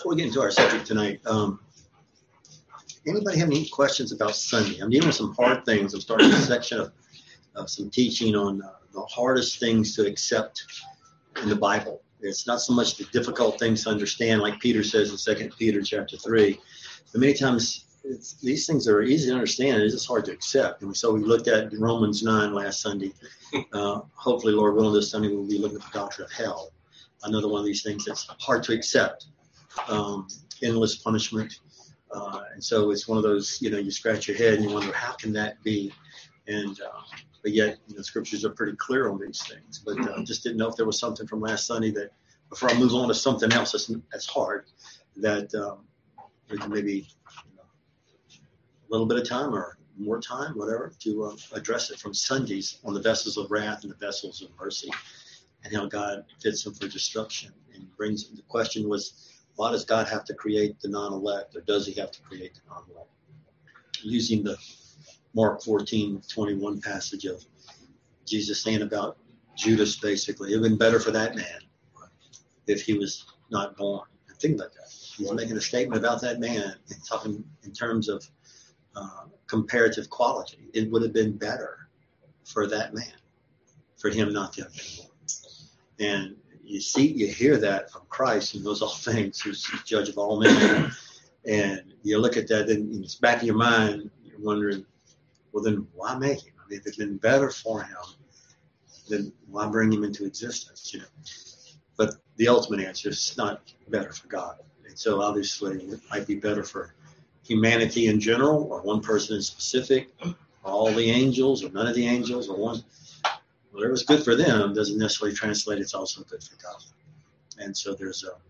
Before we get into our subject tonight, anybody have any questions about Sunday? I'm dealing with some hard things. I'm starting a section of some teaching on the hardest things to accept in the Bible. It's not so much the difficult things to understand, like Peter says in 2 Peter chapter 3. But many times these things are easy to understand. It's just hard to accept. And so we looked at Romans 9 last Sunday. Hopefully, Lord willing, this Sunday we'll be looking at the doctrine of hell. Another one of these things that's hard to accept. Endless punishment. And so it's one of those, you scratch your head and you wonder, how can that be? And but yet, scriptures are pretty clear on these things. But just didn't know if there was something from last Sunday that, before I move on to something else that's hard, that we can maybe a little bit of time or more time, whatever, to address it from Sundays on the vessels of wrath and the vessels of mercy, and how God fits them for destruction. And brings the question was, why does God have to create the non-elect, or does he have to create the non-elect? Using the Mark 14:21 passage of Jesus saying about Judas, basically, it would have been better for that man if he was not born. And think about that. He's making a statement about that man and talking in terms of comparative quality. It would have been better for that man, for him not to have been born. And you hear that from Christ, who knows all things, who's the judge of all men. And you look at that, then in the back of your mind, you're wondering, well, then why make him? I mean, if it's been better for him, then why bring him into existence? But the ultimate answer is it's not better for God. And so obviously it might be better for humanity in general, or one person in specific, or all the angels, or none of the angels, or one. Whatever's good for them doesn't necessarily translate it's also good for God. And so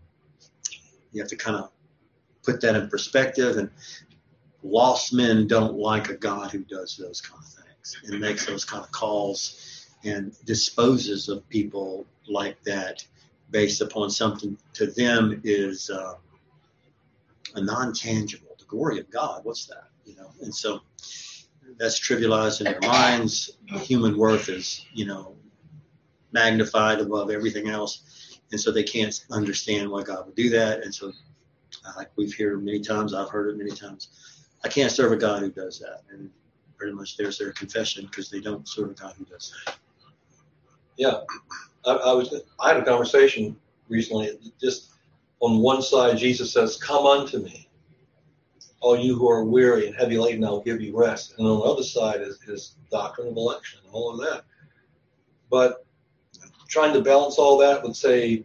you have to kind of put that in perspective. And lost men don't like a God who does those kind of things and makes those kind of calls and disposes of people like that based upon something to them is a non-tangible. The glory of God, what's that? And so that's trivialized in their minds. Human worth is, magnified above everything else. And so they can't understand why God would do that. And so, like we've heard many times, I've heard it many times, I can't serve a God who does that. And pretty much there's their confession, because they don't serve a God who does that. Yeah. I had a conversation recently. Just on one side, Jesus says, "Come unto me, all you who are weary and heavy laden, I'll give you rest." And on the other side is his doctrine of election and all of that. But trying to balance all that would say,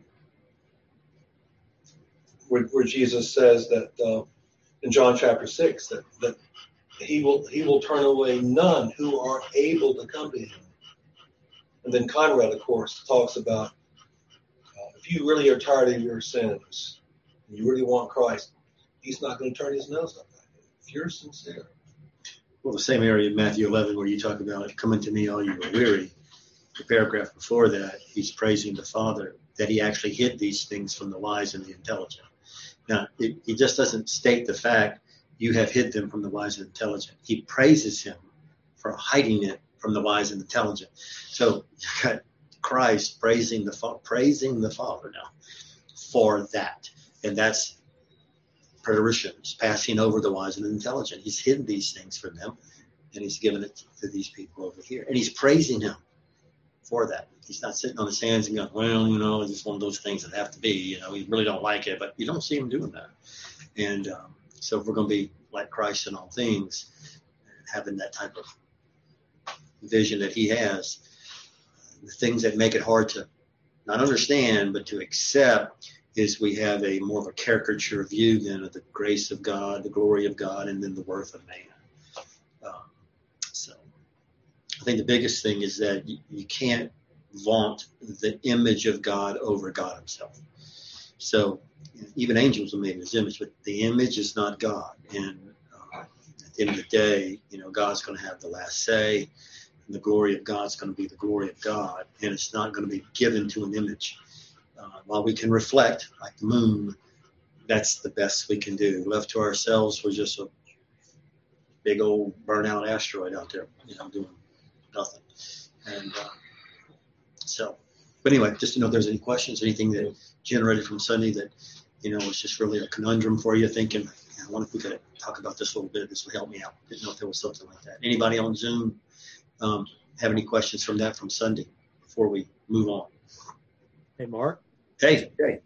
where Jesus says that in John chapter 6, that he will turn away none who are able to come to him. And then Conrad, of course, talks about if you really are tired of your sins and you really want Christ, he's not going to turn his nose up at you if you're sincere. Well, the same area in Matthew 11 where you talk about coming to me all you are weary. The paragraph before that, he's praising the Father that he actually hid these things from the wise and the intelligent. Now, he just doesn't state the fact you have hid them from the wise and intelligent. He praises him for hiding it from the wise and intelligent. So you've got Christ praising the Father now for that. And that's preteritions, passing over the wise and intelligent. He's hidden these things from them, and he's given it to these people over here. And he's praising him for that. He's not sitting on his hands and going, well, it's just one of those things that have to be, we really don't like it, but you don't see him doing that. And so if we're going to be like Christ in all things, having that type of vision that he has, the things that make it hard to not understand, but to accept, is we have a more of a caricature view then of the grace of God, the glory of God, and then the worth of man. So I think the biggest thing is that you can't vaunt the image of God over God himself. So even angels are made in his image, but the image is not God. And at the end of the day, God's going to have the last say. And the glory of God's going to be the glory of God, and it's not going to be given to an image. While we can reflect, like the moon, that's the best we can do. Left to ourselves, we're just a big old burnout asteroid out there, doing nothing. And but anyway, just to know if there's any questions, anything that generated from Sunday that it's just really a conundrum for you, thinking, I wonder if we could talk about this a little bit. This would help me out. Didn't know if there was something like that. Anybody on Zoom have any questions from Sunday before we move on? Hey, Mark. Hey.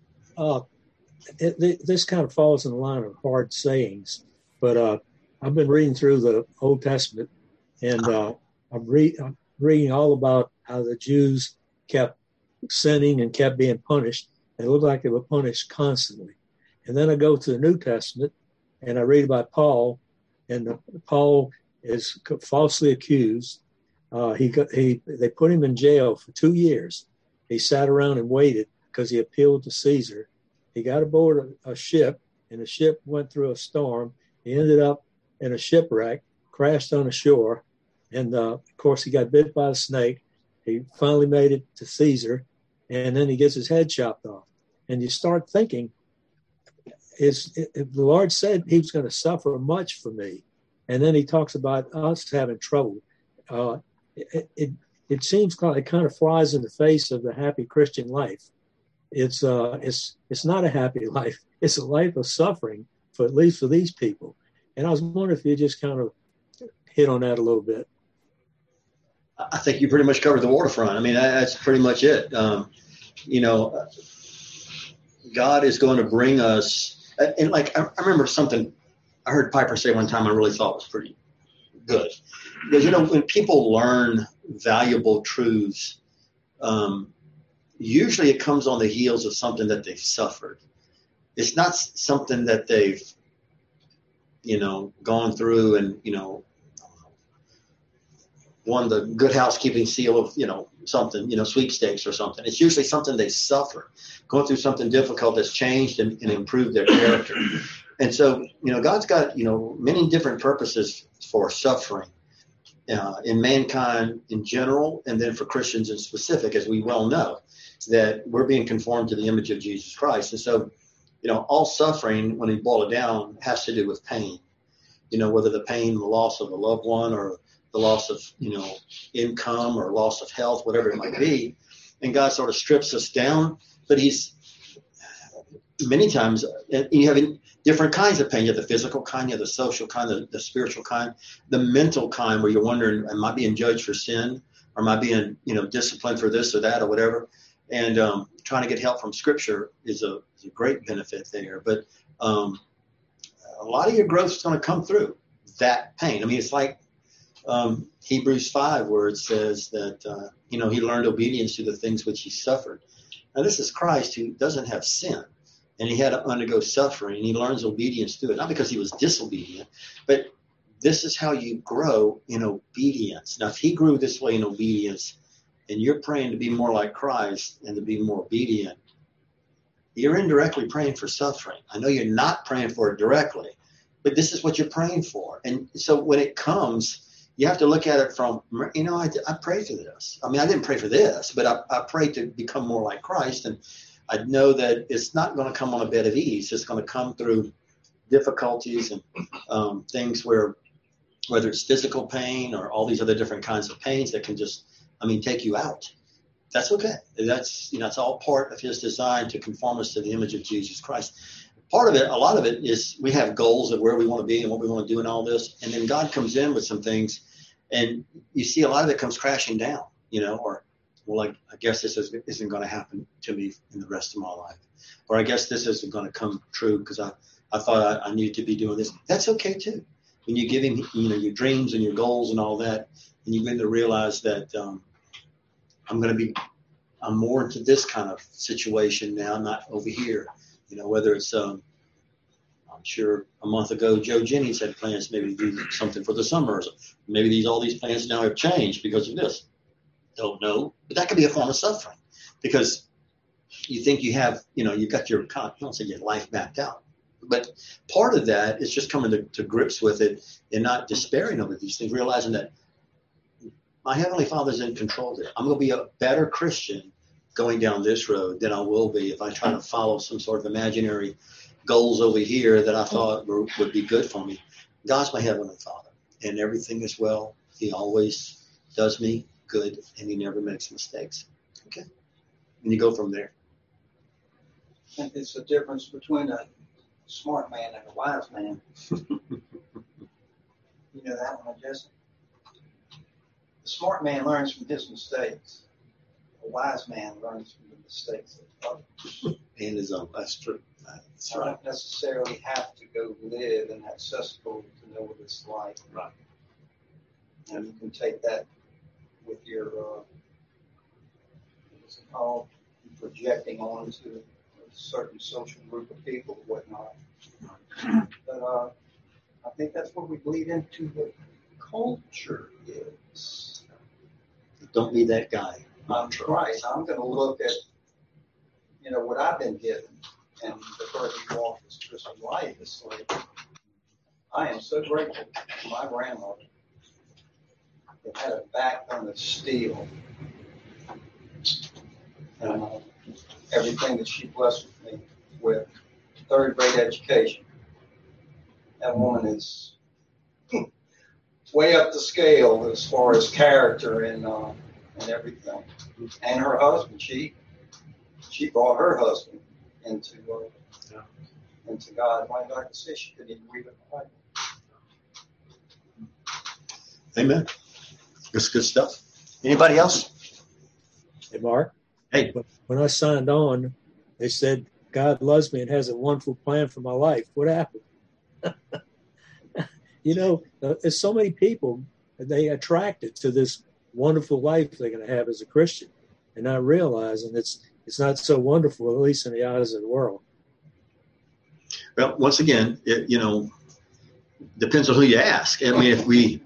This kind of falls in the line of hard sayings, but I've been reading through the Old Testament, and I'm reading all about how the Jews kept sinning and kept being punished. It looked like they were punished constantly. And then I go to the New Testament, and I read about Paul, and Paul is falsely accused. They put him in jail for 2 years. He sat around and waited because he appealed to Caesar. He got aboard a ship, and the ship went through a storm. He ended up in a shipwreck, crashed on the shore, and of course he got bit by a snake. He finally made it to Caesar, and then he gets his head chopped off. And you start thinking, the Lord said he was going to suffer much for me. And then he talks about us having trouble. It seems like it kind of flies in the face of the happy Christian life. It's not a happy life. It's a life of suffering, at least for these people. And I was wondering if you just kind of hit on that a little bit. I think you pretty much covered the waterfront. I mean, that's pretty much it. God is going to bring us, and like I remember something I heard Piper say one time I really thought was pretty good. Because, when people learn valuable truths, usually it comes on the heels of something that they've suffered. It's not something that they've, gone through and, won the Good Housekeeping seal of, something, sweepstakes or something. It's usually something they suffer, going through something difficult that's changed and improved their character. And so, God's got, many different purposes for suffering in mankind in general, and then for Christians in specific, as we well know, that we're being conformed to the image of Jesus Christ. And so, all suffering, when you boil it down, has to do with pain, whether the pain, the loss of a loved one, or the loss of, income, or loss of health, whatever it might be. And God sort of strips us down, but he's many times, you have different kinds of pain. You have the physical kind, you have the social kind, the spiritual kind, the mental kind, where you're wondering, am I being judged for sin? Or am I being, disciplined for this or that or whatever? And trying to get help from Scripture is a great benefit there. But a lot of your growth is going to come through that pain. I mean, it's like Hebrews 5, where it says that, he learned obedience to the things which he suffered. Now, this is Christ, who doesn't have sin, and he had to undergo suffering, and he learns obedience to it, not because he was disobedient, but this is how you grow in obedience. Now, if he grew this way in obedience, and you're praying to be more like Christ and to be more obedient, you're indirectly praying for suffering. I know you're not praying for it directly, but this is what you're praying for. And so when it comes, you have to look at it from, I prayed for this. I mean, I didn't pray for this, but I prayed to become more like Christ. And I know that it's not going to come on a bed of ease. It's going to come through difficulties and things whether it's physical pain or all these other different kinds of pains that can just, take you out. That's okay. That's, it's all part of his design to conform us to the image of Jesus Christ. Part of it, a lot of it is we have goals of where we want to be and what we want to do and all this. And then God comes in with some things, and you see a lot of it comes crashing down, or, well, I guess this isn't going to happen to me in the rest of my life. Or I guess this isn't going to come true because I thought I needed to be doing this. That's okay too. When you give him, your dreams and your goals and all that, and you begin to realize that I'm more into this kind of situation now, not over here. Whether it's, I'm sure a month ago, Joe Jennings had plans maybe to do something for the summers. Maybe all these plans now have changed because of this. Don't know. But that could be a form of suffering because you think you have, you've got your, I don't say your life mapped out. But part of that is just coming to grips with it and not despairing over these things, realizing that my Heavenly Father's in control there. I'm going to be a better Christian going down this road than I will be if I try to follow some sort of imaginary goals over here that I thought would be good for me. God's my Heavenly Father, and everything is well. He always does me good, and he never makes mistakes. Okay? And you go from there. think it's the difference between a smart man and a wise man. You know that one, Jesse? The smart man learns from his mistakes. A wise man learns from the mistakes of others. And his own. That's true. That's I right. don't necessarily have to go live in that cesspool to know what it's like. Right. And you can take that with your, what's it called, projecting onto a certain social group of people or whatnot. But I think that's what we bleed into the culture is. Don't be that guy. I'm right. I'm going to look at, what I've been given and the further you walk this Christian life is like, I am so grateful to my grandmother that had a backbone of steel. And everything that she blessed me with, third grade education. That woman is way up the scale as far as character and everything. And her husband, she brought her husband into God. Like I said, she couldn't even read the Bible. Amen. That's good stuff. Anybody else? Hey, Mark. Hey. When I signed on, they said God loves me and has a wonderful plan for my life. What happened? There's so many people that they attracted to this wonderful life they're going to have as a Christian, and not realizing it's not so wonderful, at least in the eyes of the world. Well, once again, it depends on who you ask. I mean, if we,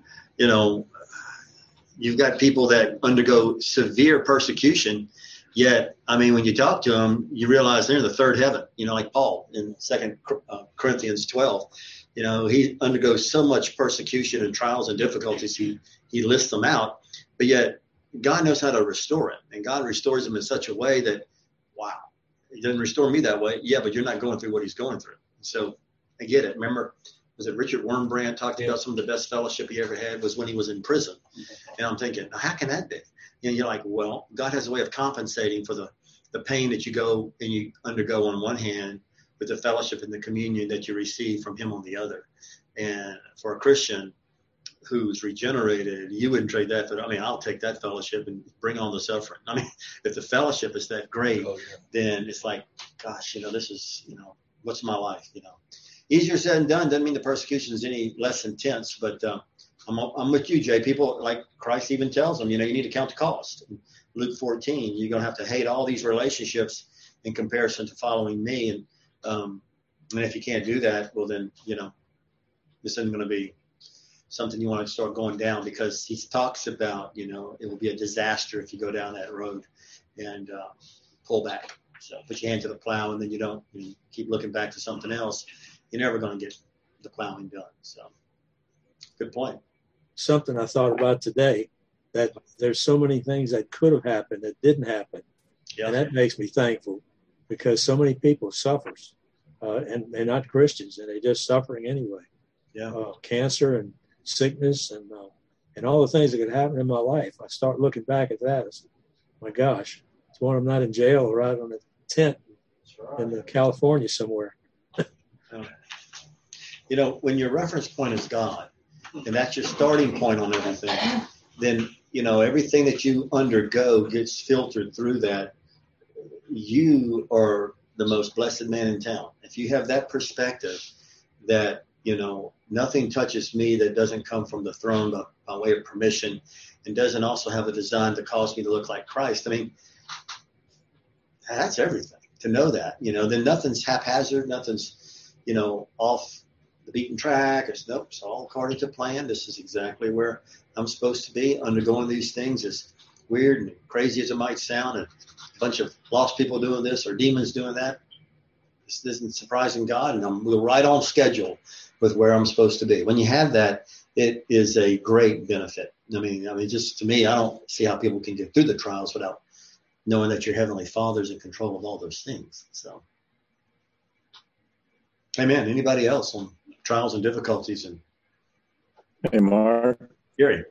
you've got people that undergo severe persecution, yet, I mean, when you talk to them, you realize they're in the third heaven, like Paul in 2 Corinthians 12. He undergoes so much persecution and trials and difficulties. He lists them out, but yet God knows how to restore him, and God restores him in such a way that, wow, he doesn't restore me that way. Yeah, but you're not going through what he's going through. So I get it. Remember, was it Richard Wurmbrand talked about some of the best fellowship he ever had was when he was in prison. And I'm thinking, how can that be? And you're like, well, God has a way of compensating for the pain that you go and you undergo on one hand with the fellowship and the communion that you receive from him on the other. And for a Christian who's regenerated, you wouldn't trade that for, I'll take that fellowship and bring on the suffering. If the fellowship is that great, then it's like, gosh, this is, what's my life, Easier said than done. Doesn't mean the persecution is any less intense, but I'm with you, Jay. People, like Christ even tells them, you need to count the cost. In Luke 14, you're going to have to hate all these relationships in comparison to following me. And if you can't do that, well, then, this isn't going to be something you want to start going down, because he talks about, it will be a disaster if you go down that road and pull back. So put your hand to the plow, and then you keep looking back to something else. You're never going to get the plowing done. So good point. Something I thought about today, that there's so many things that could have happened that didn't happen. Yeah. And that makes me thankful, because so many people suffers and they're not Christians, and they're just suffering anyway. Yeah. Cancer and sickness and all the things that could happen in my life. I start looking back at that. It's, my gosh, it's one I'm not in jail or out on a tent in California somewhere. When your reference point is God, and that's your starting point on everything, then, everything that you undergo gets filtered through that. You are the most blessed man in town. If you have that perspective that, nothing touches me that doesn't come from the throne by way of permission, and doesn't also have a design to cause me to look like Christ. That's everything. To know that, then nothing's haphazard, nothing's, off the beaten track. It's all according to plan. This is exactly where I'm supposed to be. Undergoing these things, as weird and crazy as it might sound, and a bunch of lost people doing this or demons doing that, this isn't surprising God, and we're right on schedule with where I'm supposed to be. When you have that, it is a great benefit. Just to me, I don't see how people can get through the trials without knowing that your Heavenly Father's in control of all those things. So, amen. Anybody else on trials and difficulties? And hey, Mark. Gary.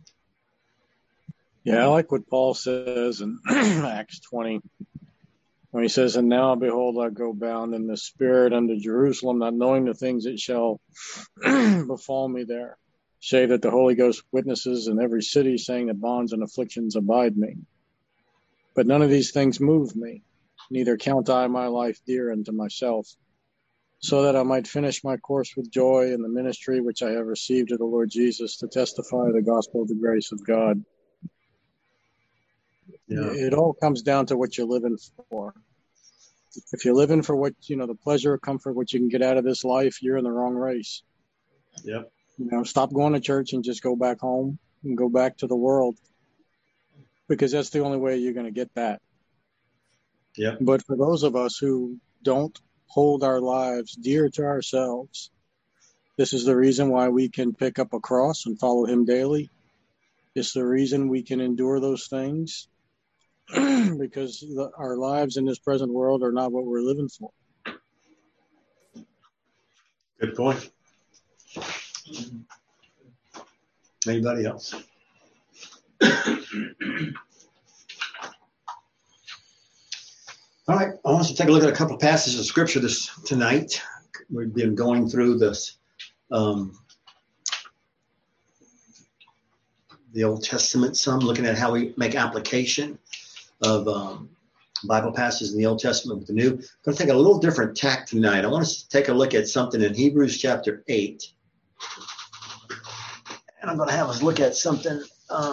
Yeah, I like what Paul says in Acts 20. when he says, "And now, behold, I go bound in the spirit unto Jerusalem, not knowing the things that shall befall me there, save that the Holy Ghost witnesses in every city, saying that bonds and afflictions abide me. But none of these things move me, neither count I my life dear unto myself, so that I might finish my course with joy in the ministry which I have received of the Lord Jesus, to testify the gospel of the grace of God." Yeah. It all comes down to what you're living for. If you're living for what, the pleasure or comfort, what you can get out of this life, you're in the wrong race. Yep. Stop going to church and just go back home and go back to the world, because that's the only way you're going to get that. Yep. But for those of us who don't hold our lives dear to ourselves, this is the reason why we can pick up a cross and follow him daily. It's the reason we can endure those things, because our lives in this present world are not what we're living for. Good point. Anybody else? All right, I want us to take a look at a couple of passages of scripture tonight. We've been going through this, the Old Testament, some looking at how we make application of Bible passages in the Old Testament with the New. I'm going to take a little different tack tonight. I want us to take a look at something in Hebrews chapter 8. And I'm going to have us look at something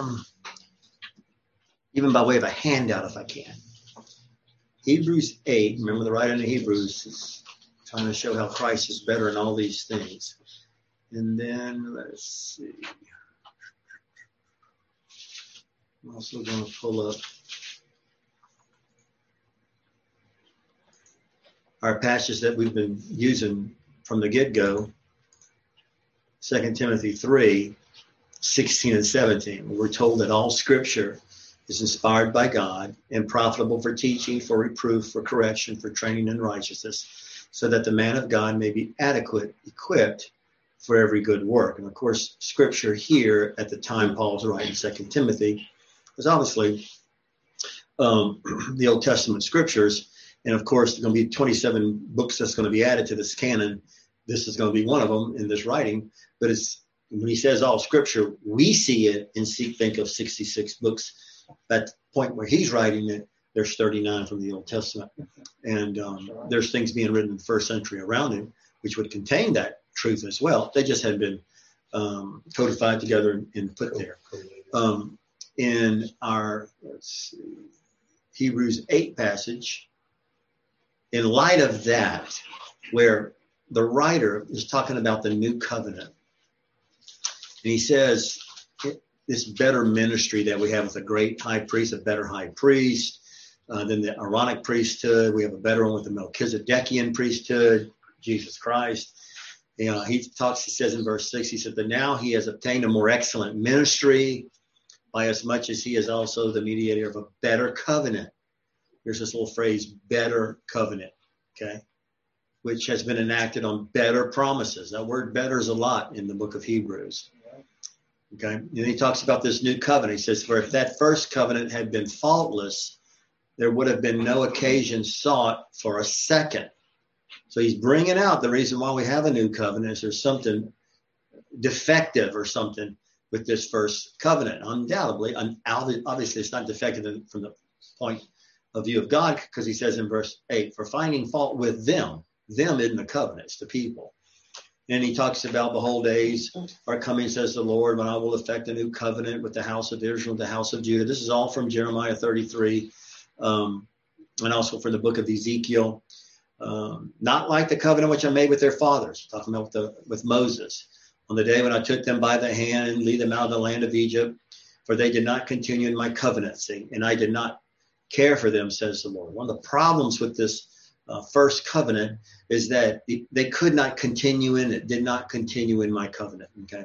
even by way of a handout if I can. Hebrews 8, remember the writer in the Hebrews is trying to show how Christ is better in all these things. And then let's see. I'm also going to pull up our passage that we've been using from the get-go, 2 Timothy 3, 16 and 17. We're told that all scripture is inspired by God and profitable for teaching, for reproof, for correction, for training in righteousness, so that the man of God may be adequate, equipped for every good work. And of course, scripture here at the time Paul's writing 2 Timothy was obviously the Old Testament scriptures. And of course, there's going to be 27 books that's going to be added to this canon. This is going to be one of them in this writing. But it's when he says all scripture, we see it and think of 66 books. At the point where he's writing it, there's 39 from the Old Testament. And there's things being written in the first century around him, which would contain that truth as well. They just had been codified together and put there. In our Hebrews 8 passage, in light of that, where the writer is talking about the new covenant, and he says this better ministry that we have with a great high priest, a better high priest than the Aaronic priesthood. We have a better one with the Melchizedekian priesthood, Jesus Christ. He says in verse 6, he said, "But now he has obtained a more excellent ministry, by as much as he is also the mediator of a better covenant." Here's this little phrase, better covenant, okay, which has been enacted on better promises. That word better is a lot in the book of Hebrews, okay? And he talks about this new covenant. He says, "For if that first covenant had been faultless, there would have been no occasion sought for a second." So he's bringing out the reason why we have a new covenant is there's something defective or something with this first covenant. Undoubtedly, obviously it's not defective from the point of view of God, because he says in verse 8, "For finding fault with them in the covenants, the people." And he talks about, "Behold, days are coming, says the Lord, when I will effect a new covenant with the house of Israel and the house of Judah." This is all from Jeremiah 33, and also from the book of Ezekiel. "Not like the covenant which I made with their fathers," talking about with Moses, "on the day when I took them by the hand and lead them out of the land of Egypt, for they did not continue in my covenant, and I did not care for them, says the Lord." One of the problems with this first covenant is that they could not continue in it, did not continue in my covenant, okay?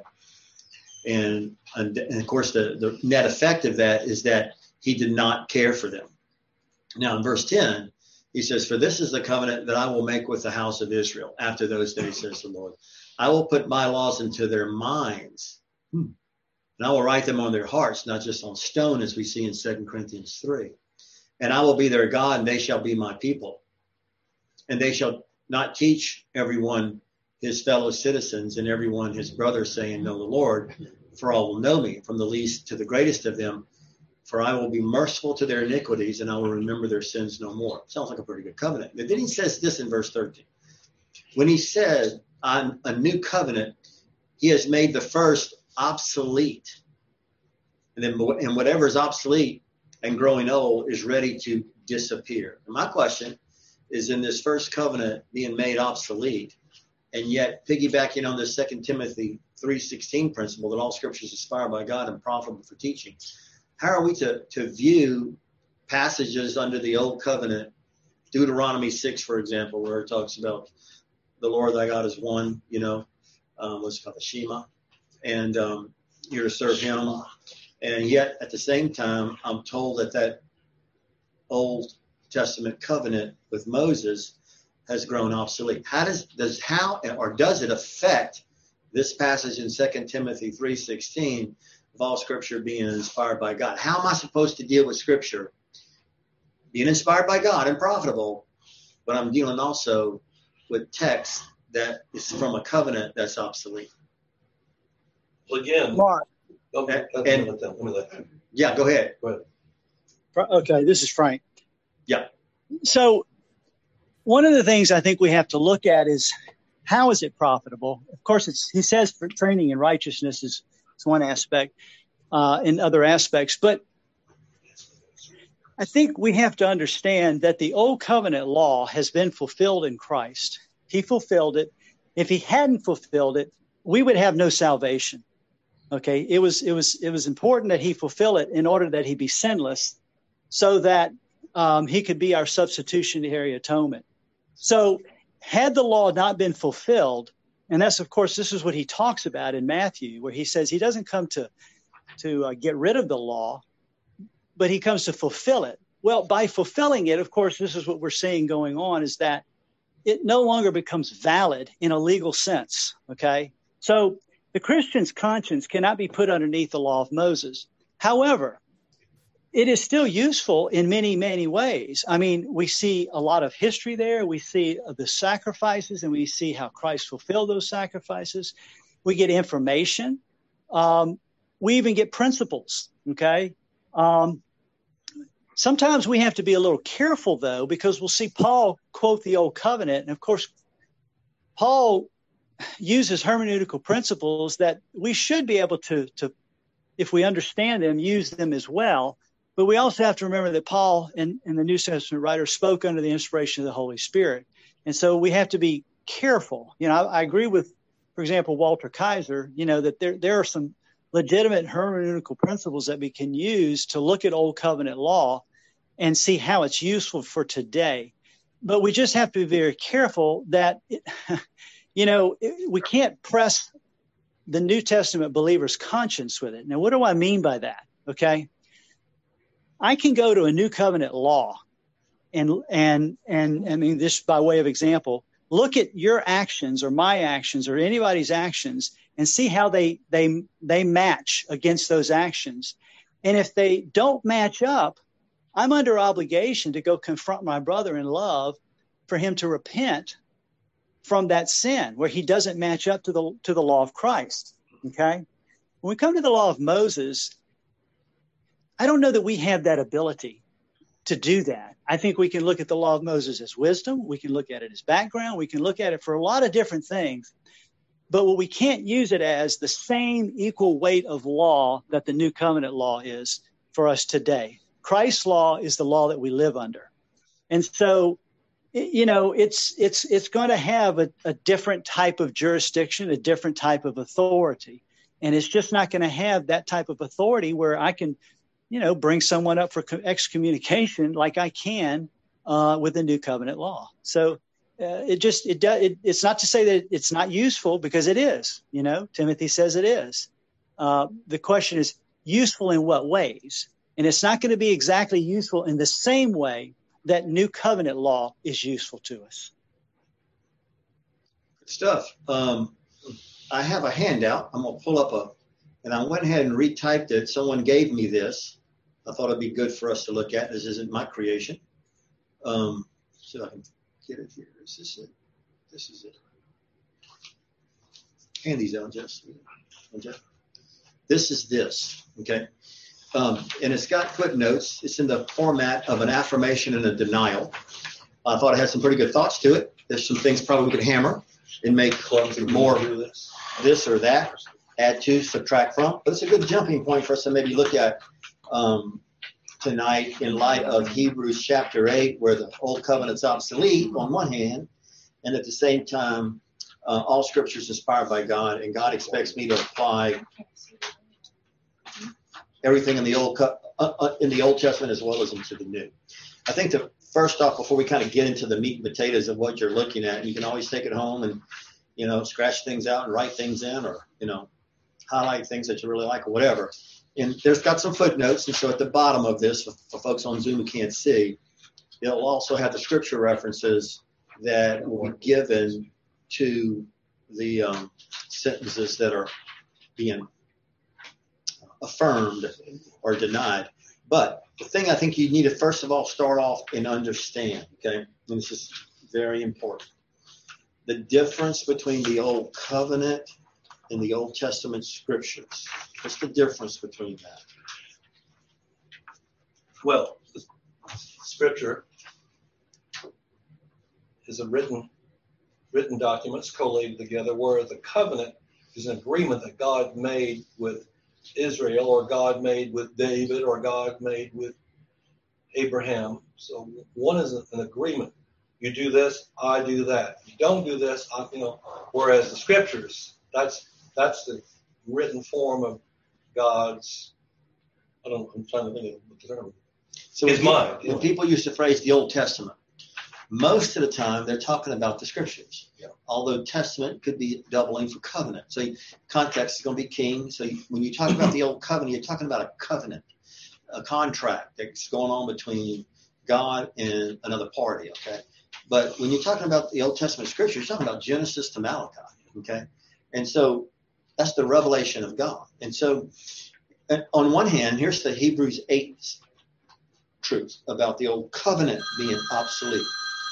And of course, the net effect of that is that he did not care for them. Now, in verse 10, he says, "For this is the covenant that I will make with the house of Israel after those days, says the Lord. I will put my laws into their minds, and I will write them on their hearts," not just on stone, as we see in 2 Corinthians 3. and I will be their God, and they shall be my people. And they shall not teach everyone his fellow citizens and everyone his brother, saying, know the Lord, for all will know me, from the least to the greatest of them. For I will be merciful to their iniquities, and I will remember their sins no more. Sounds like a pretty good covenant. But then he says this in verse 13. When he says, on a new covenant, he has made the first obsolete. And whatever is obsolete and growing old is ready to disappear. And my question is, in this first covenant being made obsolete, and yet piggybacking on the 2 Timothy 3:16 principle that all scripture is inspired by God and profitable for teaching, how are we to view passages under the old covenant, Deuteronomy 6, for example, where it talks about the Lord thy God is one, what's called the Shema, and you're to serve him. And yet at the same time, I'm told that Old Testament covenant with Moses has grown obsolete. How does it affect this passage in 2 Timothy 3:16 of all scripture being inspired by God? How am I supposed to deal with scripture being inspired by God and profitable, but I'm dealing also with text that is from a covenant that's obsolete? Well, again, Mark. Yeah, go ahead. Okay, this is Frank. Yeah. So one of the things I think we have to look at is, how is it profitable? Of course, he says for training in righteousness is one aspect, in other aspects. But I think we have to understand that the old covenant law has been fulfilled in Christ. He fulfilled it. If he hadn't fulfilled it, we would have no salvation. Okay, it was important that he fulfill it in order that he be sinless, so that he could be our substitutionary atonement. So had the law not been fulfilled, and that's, of course, this is what he talks about in Matthew, where he says he doesn't come to get rid of the law, but he comes to fulfill it. Well, by fulfilling it, of course, this is what we're seeing going on, is that it no longer becomes valid in a legal sense. Okay, so the Christian's conscience cannot be put underneath the law of Moses. However, it is still useful in many, many ways. I mean, we see a lot of history there. We see the sacrifices, and we see how Christ fulfilled those sacrifices. We get information. We even get principles, okay? Sometimes we have to be a little careful, though, because we'll see Paul quote the Old Covenant. And, of course, Paul uses hermeneutical principles that we should be able to, if we understand them, use them as well. But we also have to remember that Paul and the New Testament writer spoke under the inspiration of the Holy Spirit. And so we have to be careful. I agree with, for example, Walter Kaiser, that there are some legitimate hermeneutical principles that we can use to look at Old Covenant law and see how it's useful for today. But we just have to be very careful that, we can't press the New Testament believer's conscience with it. Now, what do I mean by that? Okay. I can go to a New Covenant law and I mean, this by way of example, look at your actions or my actions or anybody's actions and see how they match against those actions. And if they don't match up, I'm under obligation to go confront my brother in love for him to repent from that sin where he doesn't match up to the law of Christ. Okay. When we come to the law of Moses, I don't know that we have that ability to do that. I think we can look at the law of Moses as wisdom. We can look at it as background. We can look at it for a lot of different things. But what we can't use it as the same equal weight of law that the New Covenant law is for us today. Christ's law is the law that we live under. And so, it's going to have a different type of jurisdiction, a different type of authority. And it's just not going to have that type of authority where I can, bring someone up for excommunication like I can with the New Covenant law. So it's not to say that it's not useful, because it is. Timothy says it is. The question is, useful in what ways? And it's not going to be exactly useful in the same way that New Covenant law is useful to us. Good stuff. I have a handout. I'm going to pull up and I went ahead and retyped it. Someone gave me this. I thought it'd be good for us to look at. This isn't my creation. So I can get it here. Is this it? This is it. Hand these out, Jeff. This is this, okay? And it's got footnotes. It's in the format of an affirmation and a denial. I thought it had some pretty good thoughts to it. There's some things probably we could hammer and make more this or that, add to, subtract from. But it's a good jumping point for us to maybe look at tonight in light of Hebrews chapter 8, where the Old Covenant's obsolete on one hand, and at the same time, all Scripture is inspired by God, and God expects me to apply everything in the Old Testament as well as into the New. I think that first off, before we kind of get into the meat and potatoes of what you're looking at, you can always take it home and, scratch things out and write things in, or, highlight things that you really like or whatever. And there's got some footnotes. And so at the bottom of this, for folks on Zoom who can't see, it'll also have the scripture references that will be given to the sentences that are being affirmed or denied. But the thing I think you need to first of all start off and understand, okay, and this is very important, the difference between the Old Covenant and the Old Testament scriptures. What's the difference between that? Well, Scripture is a written documents collated together, where the covenant is an agreement that God made with Israel, or God made with David, or God made with Abraham. So one is an agreement. You do this, I do that. You don't do this, whereas the scriptures, that's the written form of God's, I'm trying to think of the term. So his mind. When people use the phrase the Old Testament, most of the time they're talking about the scriptures. Yeah. Although Testament could be doubling for covenant. So context is going to be king. So when you talk about the Old Covenant, you're talking about a covenant, a contract that's going on between God and another party, okay? But when you're talking about the Old Testament scripture, you're talking about Genesis to Malachi, okay? And so that's the revelation of God. And so on one hand, here's the Hebrews 8 truth about the Old Covenant being obsolete.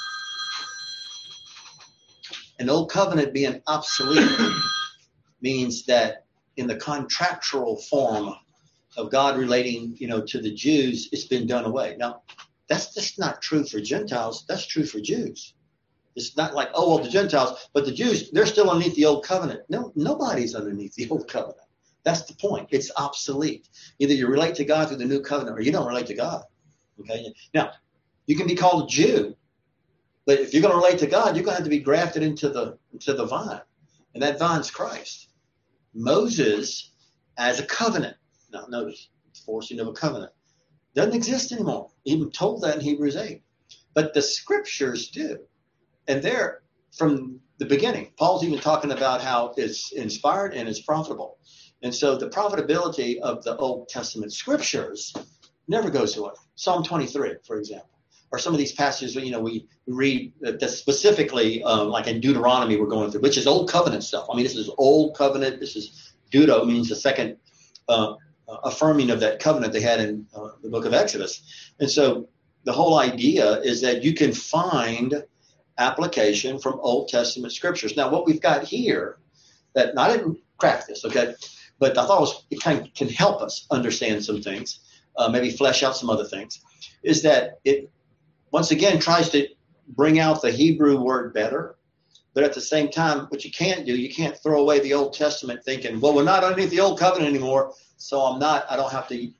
An Old Covenant being obsolete means that in the contractual form of God relating, to the Jews, it's been done away. Now, that's just not true for Gentiles. That's true for Jews. It's not like, the Gentiles, but the Jews, they're still underneath the Old Covenant. No, nobody's underneath the Old Covenant. That's the point. It's obsolete. Either you relate to God through the New Covenant or you don't relate to God. Okay. Now, you can be called a Jew, but if you're going to relate to God, you're going to have to be grafted into the vine, and that vine's Christ. Moses, as a covenant, now notice, forcing of a covenant, doesn't exist anymore. Even told that in Hebrews 8. But the scriptures do. And they're from the beginning. Paul's even talking about how it's inspired and it's profitable. And so the profitability of the Old Testament scriptures never goes away. Psalm 23, for example, or some of these passages, we read that specifically, like in Deuteronomy we're going through, which is Old Covenant stuff. I mean, this is Old Covenant. This is Deutero, means the second affirming of that covenant they had in the book of Exodus. And so the whole idea is that you can find application from Old Testament scriptures. Now, what we've got here, that I didn't craft this, okay, but I thought it kind of can help us understand some things, maybe flesh out some other things, is that it once again tries to bring out the Hebrew word better. But at the same time, what you can't do, you can't throw away the Old Testament thinking, well, we're not underneath the Old Covenant anymore, so I don't have to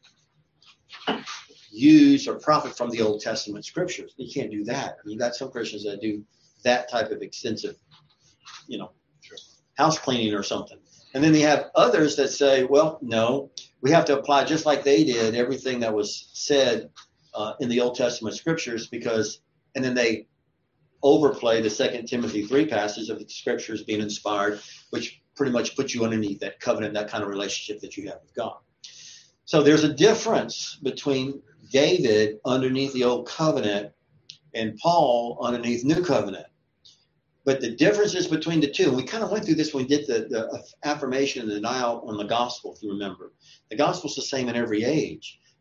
use or profit from the Old Testament scriptures. You can't do that. You got some Christians that do that type of extensive, house cleaning or something. And then you have others that say, well, no, we have to apply just like they did everything that was said in the Old Testament scriptures, and then they overplay the 2 Timothy 3 passage of the scriptures being inspired, which pretty much puts you underneath that covenant, that kind of relationship that you have with God. So there's a difference between David underneath the Old Covenant and Paul underneath New Covenant. But the differences between the two, and we kind of went through this when we did the affirmation and denial on the gospel, if you remember. The gospel's the same in every age.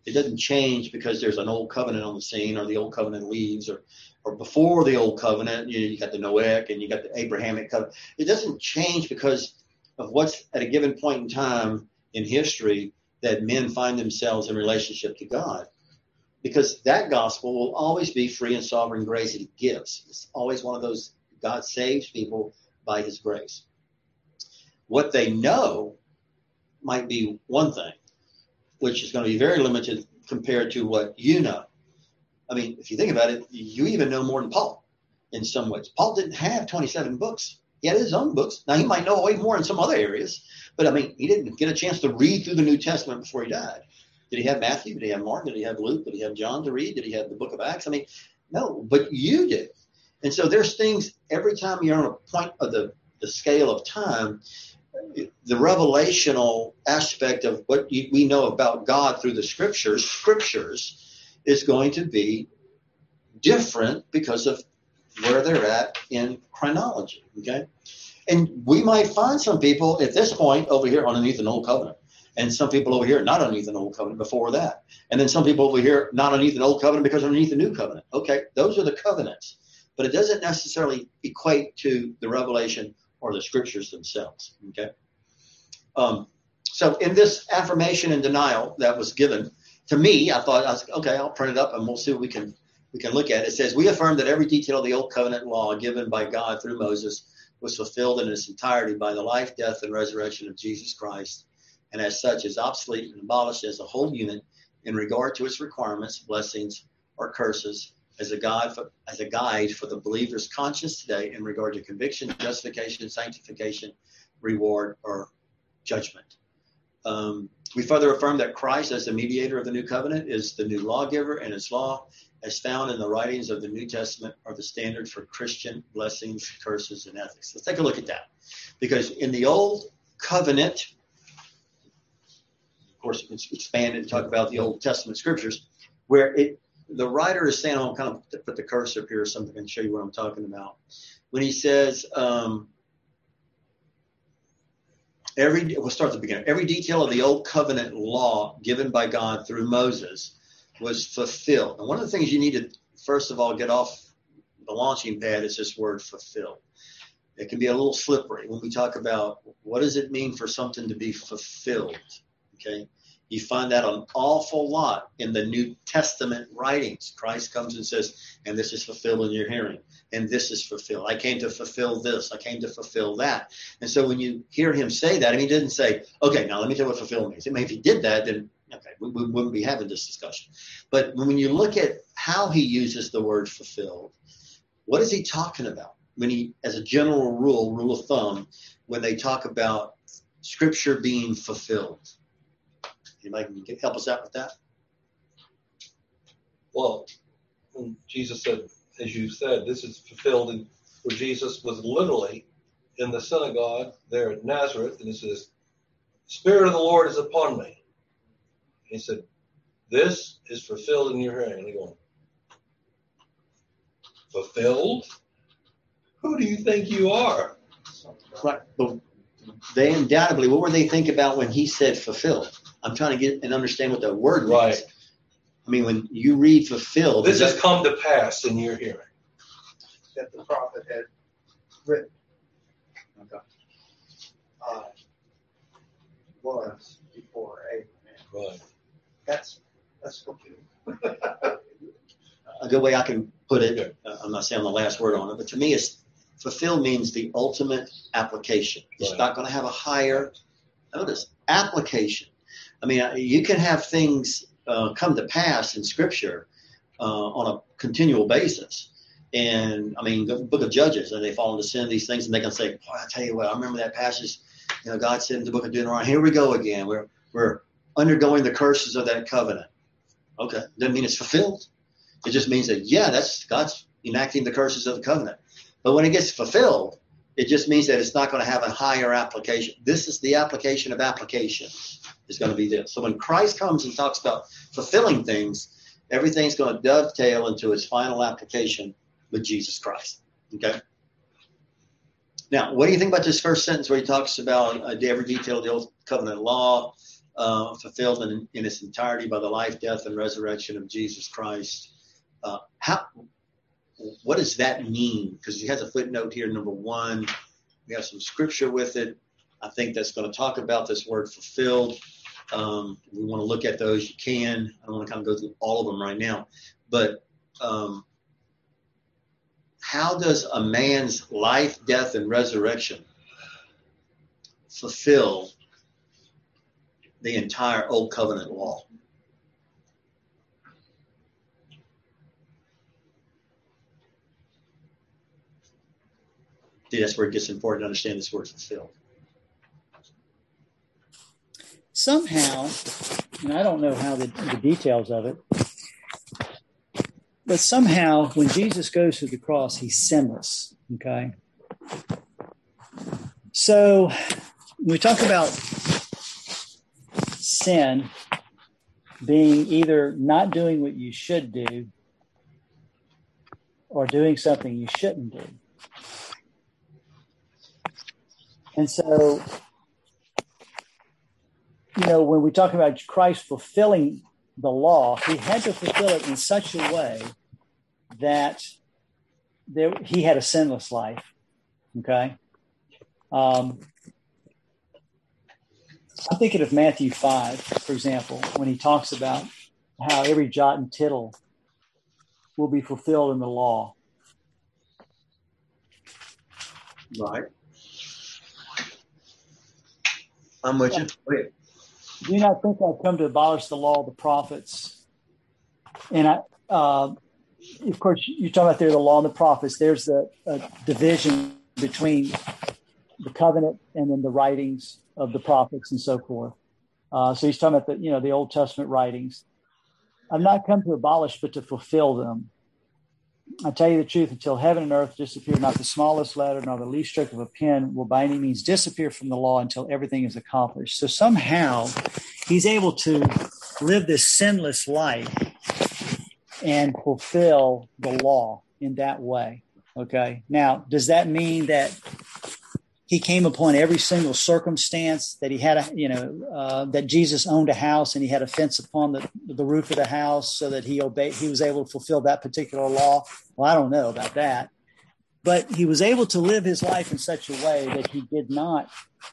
It doesn't change because there's an old covenant on the scene, or the old covenant leaves, or before the old covenant, you got the Noahic and you got the Abrahamic covenant. It doesn't change because of what's at a given point in time in history that men find themselves in relationship to God. Because that gospel will always be free and sovereign grace that he gives. It's always one of those, God saves people by his grace. What they know might be one thing, which is going to be very limited compared to what you know. I mean, if you think about it, you even know more than Paul in some ways. Paul didn't have 27 books. He had his own books. Now, he might know way more in some other areas, but I mean, he didn't get a chance to read through the New Testament before he died. Did he have Matthew? Did he have Mark? Did he have Luke? Did he have John to read? Did he have the book of Acts? I mean, no, but you did. And so there's things every time you're on a point of the scale of time, the revelational aspect of what we know about God through the scriptures is going to be different because of where they're at in chronology. Okay. And we might find some people at this point over here underneath an old covenant, and some people over here not underneath an old covenant before that. And then some people over here not underneath an old covenant because underneath a new covenant. Okay. Those are the covenants, but it doesn't necessarily equate to the revelation or the scriptures themselves. Okay. So in this affirmation and denial that was given to me, I was okay, I'll print it up and we'll see what we can look at. It says, we affirm that every detail of the old covenant law given by God through Moses was fulfilled in its entirety by the life, death, and resurrection of Jesus Christ, and as such is obsolete and abolished as a whole unit in regard to its requirements, blessings, or curses as a guide for the believer's conscience today in regard to conviction, justification, sanctification, reward, or judgment. We further affirm that Christ, as the mediator of the new covenant, is the new lawgiver, and his law, as found in the writings of the New Testament, are the standard for Christian blessings, curses, and ethics. Let's take a look at that. Because in the old covenant, of course, it's expanded and talk about the Old Testament scriptures, where the writer is saying, I'll kind of put the cursor up here or something and show you what I'm talking about. When he says, we'll start at the beginning. Every detail of the old covenant law given by God through Moses was fulfilled. And one of the things you need to, first of all, get off the launching pad is this word fulfilled. It can be a little slippery when we talk about what does it mean for something to be fulfilled. Okay. You find that an awful lot in the New Testament writings. Christ comes and says, and this is fulfilled in your hearing. And this is fulfilled. I came to fulfill this. I came to fulfill that. And so when you hear him say that, I mean, he didn't say, okay, now let me tell you what fulfill means. I mean, if he did that, then, okay, we wouldn't be having this discussion. But when you look at how he uses the word fulfilled, what is he talking about? When he, as a general rule of thumb, when they talk about scripture being fulfilled. Anybody can help us out with that? Well, when Jesus said, as you said, this is fulfilled where Jesus was literally in the synagogue there at Nazareth, and he says, Spirit of the Lord is upon me. And he said, this is fulfilled in your hearing. And they're going, fulfilled? Who do you think you are? Right. But they undoubtedly, what were they thinking about when he said fulfilled? I'm trying to get and understand what that word means. Right. I mean, when you read fulfilled. This has come to pass in your hearing. That the prophet had written. Okay. Was before Abraham. Right. That's fulfilled. A good way I can put it, I'm not saying the last word on it, but to me, fulfilled means the ultimate application. It's Right. not going to have a higher, notice, application. I mean, you can have things come to pass in Scripture on a continual basis. And, I mean, the book of Judges, and they fall into sin, these things, and they can say, boy, I tell you what, I remember that passage, God said in the book of Deuteronomy, here we go again. We're undergoing the curses of that covenant. Okay, doesn't mean it's fulfilled. It just means that, that's God's enacting the curses of the covenant. But when it gets fulfilled, it just means that it's not going to have a higher application. This is the application of application is going to be this. So when Christ comes and talks about fulfilling things, everything's going to dovetail into its final application with Jesus Christ. Okay? Now, what do you think about this first sentence where he talks about every detail of the old covenant law fulfilled in its entirety by the life, death, and resurrection of Jesus Christ. What does that mean? Because he has a footnote here, number 1. We have some scripture with it. I think that's going to talk about this word fulfilled. We want to look at those. You can. I don't want to kind of go through all of them right now. But how does a man's life, death, and resurrection fulfill the entire Old Covenant law? See, that's where it gets important to understand this word fulfilled. Somehow, and I don't know how the details of it, but somehow when Jesus goes to the cross, he's sinless, okay? So when we talk about sin being either not doing what you should do or doing something you shouldn't do. And so, when we talk about Christ fulfilling the law, he had to fulfill it in such a way that he had a sinless life. Okay. I'm thinking of Matthew 5, for example, when he talks about how every jot and tittle will be fulfilled in the law. Right. I'm with you. Wait. Do you not think I've come to abolish the law of the prophets? And of course, you're talking about there the law and the prophets. There's a division between the covenant and then the writings of the prophets and so forth. So he's talking about the Old Testament writings. I've not come to abolish, but to fulfill them. I tell you the truth, until heaven and earth disappear, not the smallest letter, nor the least stroke of a pen will by any means disappear from the law until everything is accomplished. So somehow he's able to live this sinless life and fulfill the law in that way. Okay. Now, does that mean that he came upon every single circumstance, that he had that Jesus owned a house and he had a fence upon the roof of the house so that he was able to fulfill that particular law? Well, I don't know about that, but he was able to live his life in such a way that he did not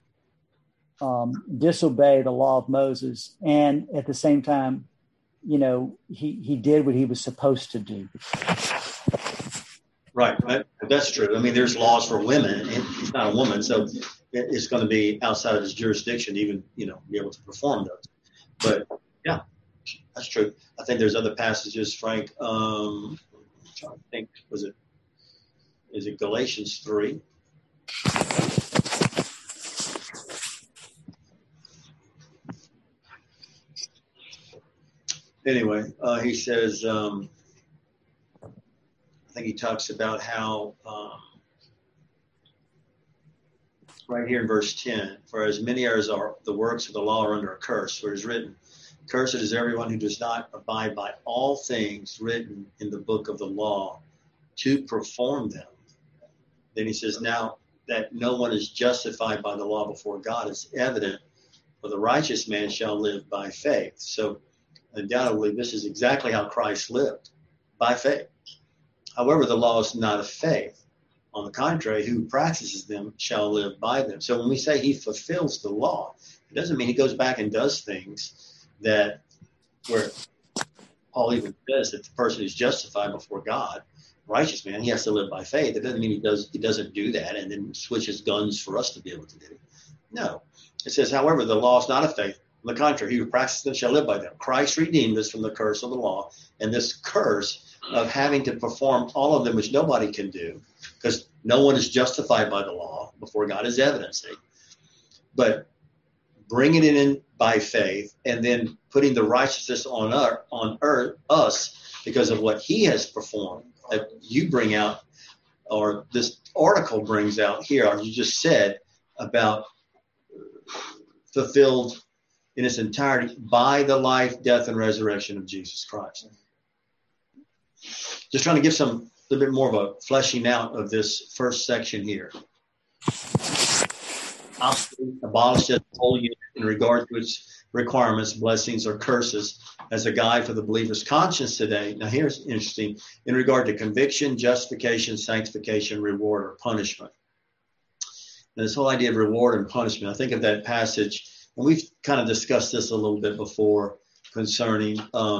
disobey the law of Moses. And at the same time, he did what he was supposed to do. Right. That's true. I mean, there's laws for women, and he's not a woman, so it's going to be outside of his jurisdiction to even, be able to perform those. But yeah, that's true. I think there's other passages, Frank. I'm trying to think, is it Galatians 3? Anyway, he says, I think he talks about how, right here in verse 10, for as many as are the works of the law are under a curse, for it is written, cursed is everyone who does not abide by all things written in the book of the law to perform them. Then he says, now that no one is justified by the law before God is evident, for the righteous man shall live by faith. So undoubtedly, this is exactly how Christ lived, by faith. However, the law is not of faith. On the contrary, who practices them shall live by them. So when we say he fulfills the law, it doesn't mean he goes back and does things that where Paul even says that the person is justified before God, righteous man, he has to live by faith. It doesn't mean he doesn't do that and then switches guns for us to be able to do. No. It says, however, the law is not of faith. On the contrary, he who practices them shall live by them. Christ redeemed us from the curse of the law, and this curse of having to perform all of them, which nobody can do, because no one is justified by the law before God is evidence. But bringing it in by faith and then putting the righteousness on us because of what he has performed, that you bring out, or this article brings out here, or you just said about fulfilled in its entirety by the life, death, and resurrection of Jesus Christ. Just trying to give a little bit more of a fleshing out of this first section here. Abolished as a whole unit in regard to its requirements, blessings, or curses as a guide for the believer's conscience today. Now, here's interesting in regard to conviction, justification, sanctification, reward, or punishment. Now, this whole idea of reward and punishment, I think of that passage, and we've kind of discussed this a little bit before concerning.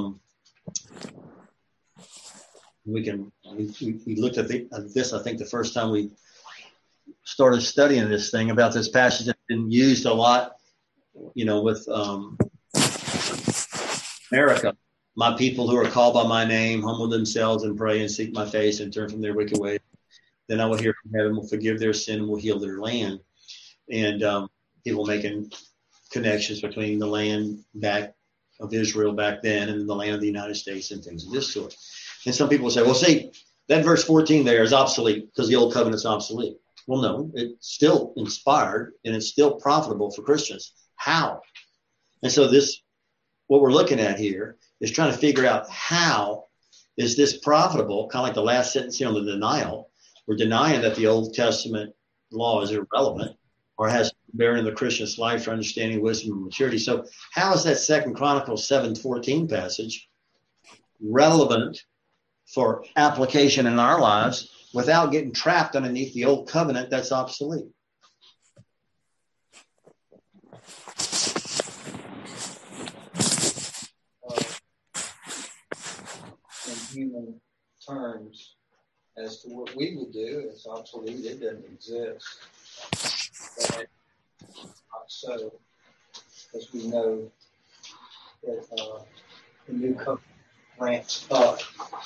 We looked at this, I think, the first time we started studying this thing about this passage that's been used a lot, with America. My people who are called by my name humble themselves and pray and seek my face and turn from their wicked ways. Then I will hear from heaven, will forgive their sin, and will heal their land. And people making connections between the land back of Israel back then and the land of the United States and things of this sort. And some people say, well, see, that verse 14 there is obsolete because the old covenant's obsolete. Well, no, it's still inspired and it's still profitable for Christians. How? And so what we're looking at here is trying to figure out how is this profitable, kind of like the last sentence here on the denial. We're denying that the Old Testament law is irrelevant or has bearing in the Christian's life for understanding, wisdom, and maturity. So how is that 2 Chronicles 7:14 passage relevant for application in our lives without getting trapped underneath the old covenant that's obsolete? In human terms, as to what we would do, it's obsolete. It doesn't exist. But not so, because we know that the new covenant ramps up,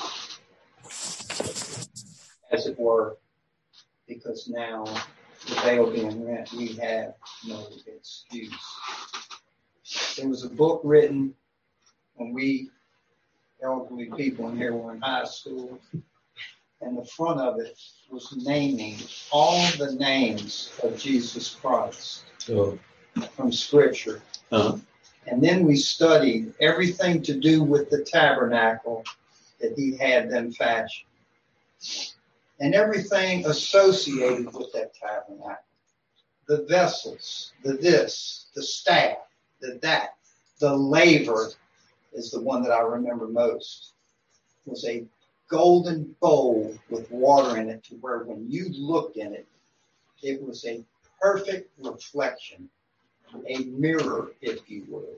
as it were, because now the veil being rent, we have no excuse. There was a book written when we elderly people in here were in high school, and the front of it was naming all the names of Jesus Christ from Scripture. And then we studied everything to do with the tabernacle that he had them fashion, and everything associated with that tabernacle. The vessels, the this, the staff, the that, the laver is the one that I remember most. It was a golden bowl with water in it to where when you looked in it, it was a perfect reflection, a mirror, if you would.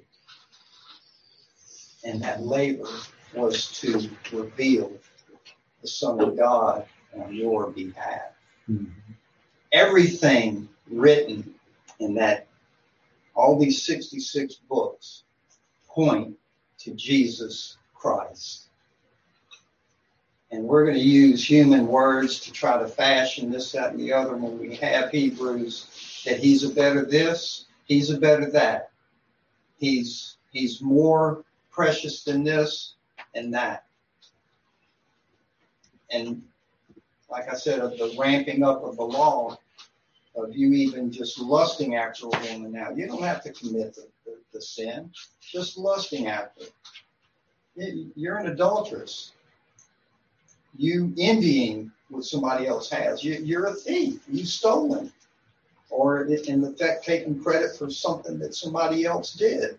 And that laver was to reveal the Son of God on your behalf. Mm-hmm. Everything written in that, all these 66 books point to Jesus Christ. And we're going to use human words to try to fashion this, that, and the other when we have Hebrews, that he's a better this, he's a better that. He's more precious than this and that. And like I said, of the ramping up of the law, of you even just lusting after a woman now. You don't have to commit the sin, just lusting after it. You're an adulteress. You envying what somebody else has. You're a thief. You've stolen. Or in effect, taking credit for something that somebody else did.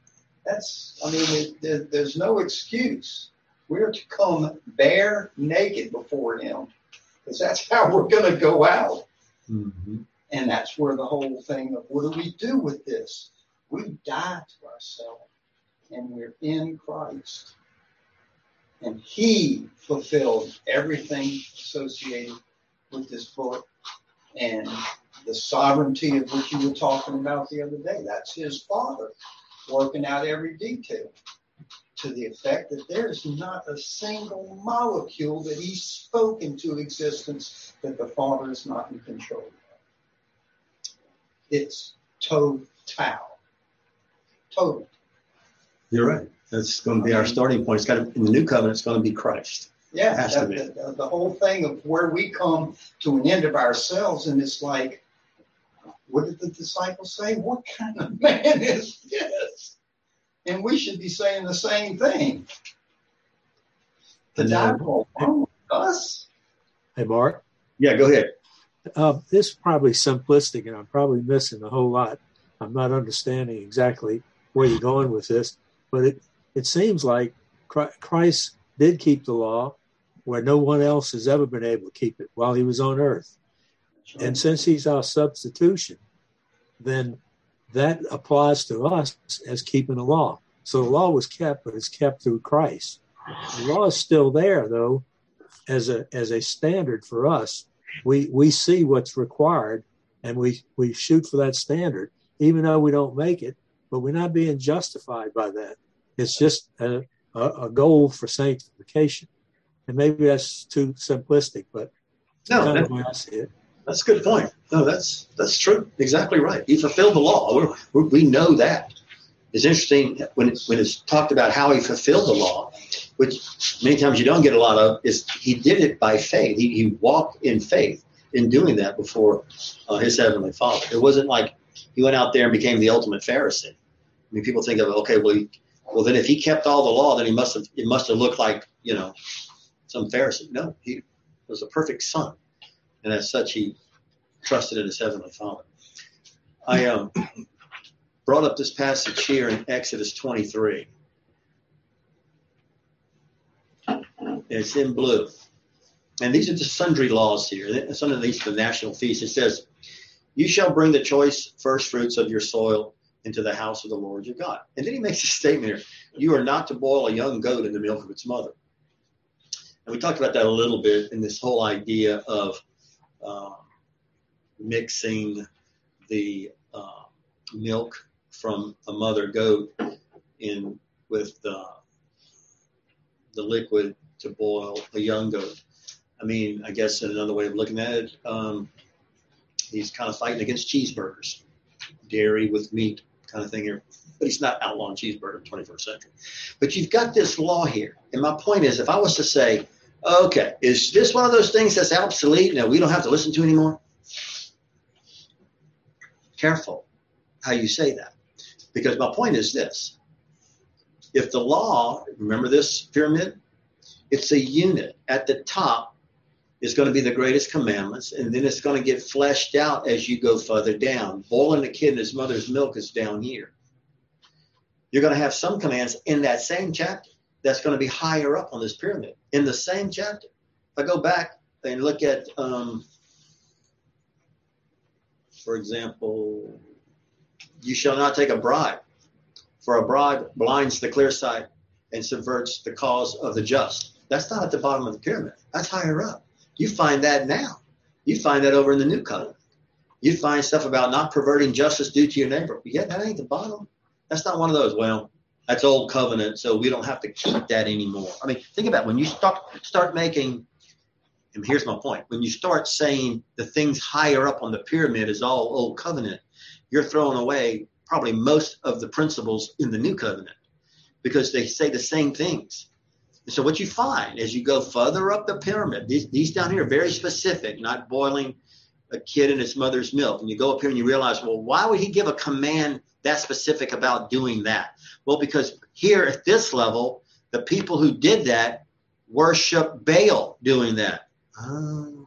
There's no excuse. We're to come bare naked before him, because that's how we're going to go out. Mm-hmm. And that's where the whole thing of what do we do with this? We die to ourselves, and we're in Christ. And he fulfilled everything associated with this book and the sovereignty of which you were talking about the other day. That's his Father working out every detail to the effect that there's not a single molecule that he's spoken to existence that the Father is not in control of. It's total. You're right. That's going to be our starting point. In the new covenant, it's going to be Christ. Yeah, the whole thing of where we come to an end of ourselves, and it's like, what did the disciples say? What kind of man is this? And we should be saying the same thing. To die for us? Hey, Mark? Yeah, go ahead. This is probably simplistic, and I'm probably missing a whole lot. I'm not understanding exactly where you're going with this, but it seems like Christ did keep the law where no one else has ever been able to keep it while he was on earth. And since he's our substitution, then that applies to us as keeping the law. So the law was kept, but it's kept through Christ. The law is still there, though, as a standard for us. We see what's required, and we shoot for that standard, even though we don't make it, but we're not being justified by that. It's just a goal for sanctification. And maybe that's too simplistic, but No, kind of the way I see it. that's a good point. No, that's true. Exactly right. He fulfilled the law. We know that. It's interesting when it's talked about how he fulfilled the law, which many times you don't get a lot of, is he did it by faith. He walked in faith in doing that before his heavenly Father. It wasn't like he went out there and became the ultimate Pharisee. I mean, people think of, okay, well then if he kept all the law, then it must have looked like, some Pharisee. No, he was a perfect son, and as such, he trusted in his heavenly Father. I brought up this passage here in Exodus 23. It's in blue. And these are just sundry laws here. Some of these are the national feasts. It says, you shall bring the choice first fruits of your soil into the house of the Lord your God. And then he makes a statement here. You are not to boil a young goat in the milk of its mother. And we talked about that a little bit in this whole idea of mixing the milk from a mother goat in with the liquid to boil a young goat. I mean, I guess another way of looking at it, he's kind of fighting against cheeseburgers, dairy with meat kind of thing here. But he's not outlawing cheeseburger in the 21st century. But you've got this law here. And my point is, if I was to say, okay, is this one of those things that's obsolete? No, we don't have to listen to anymore. Careful how you say that. Because my point is this. If the law, remember this pyramid? It's a unit. At the top is going to be the greatest commandments, and then it's going to get fleshed out as you go further down. Boiling the kid in his mother's milk is down here. You're going to have some commands in that same chapter that's going to be higher up on this pyramid in the same chapter. If I go back and look at, for example, you shall not take a bribe, for a bribe blinds the clear sight and subverts the cause of the just. That's not at the bottom of the pyramid. That's higher up. You find that now. You find that over in the New Covenant. You find stuff about not perverting justice due to your neighbor. Yeah, that ain't the bottom. That's not one of those, well, that's old covenant, so we don't have to keep that anymore. I mean, think about it. When you start making, and here's my point, when you start saying the things higher up on the pyramid is all old covenant, you're throwing away probably most of the principles in the New Covenant because they say the same things. And so what you find as you go further up the pyramid, these down here are very specific, not boiling a kid in its mother's milk. And you go up here and you realize, well, why would he give a command that specific about doing that? Well, because here at this level, the people who did that worship Baal doing that. Oh,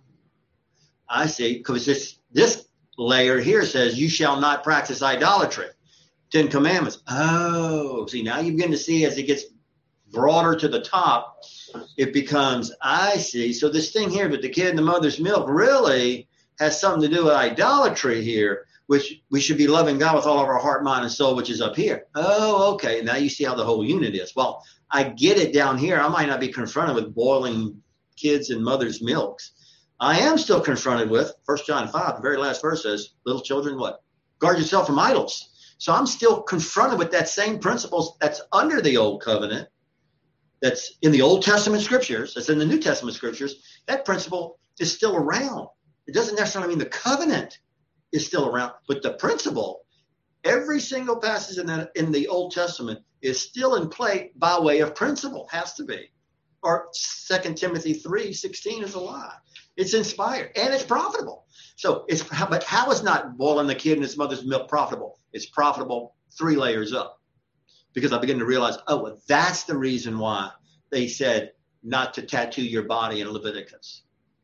I see. Because this layer here says, you shall not practice idolatry. 10 Commandments. Oh, see, now you begin to see as it gets broader to the top, it becomes, I see. So this thing here with the kid in the mother's milk really has something to do with idolatry here, which we should be loving God with all of our heart, mind, and soul, which is up here. Oh, okay. Now you see how the whole unit is. Well, I get it down here. I might not be confronted with boiling kids in mother's milks. I am still confronted with 1 John 5, the very last verse says, little children, what? Guard yourself from idols. So I'm still confronted with that same principles that's under the old covenant, that's in the Old Testament scriptures, that's in the New Testament scriptures. That principle is still around. It doesn't necessarily mean the covenant is still around, but the principle, every single passage in the Old Testament is still in play by way of principle, has to be. Or 2 Timothy 3:16 is a lie. It's inspired and it's profitable. So but how is not boiling the kid in his mother's milk profitable? It's profitable 3 layers up. Because I begin to realize, oh, well, that's the reason why they said not to tattoo your body in Leviticus.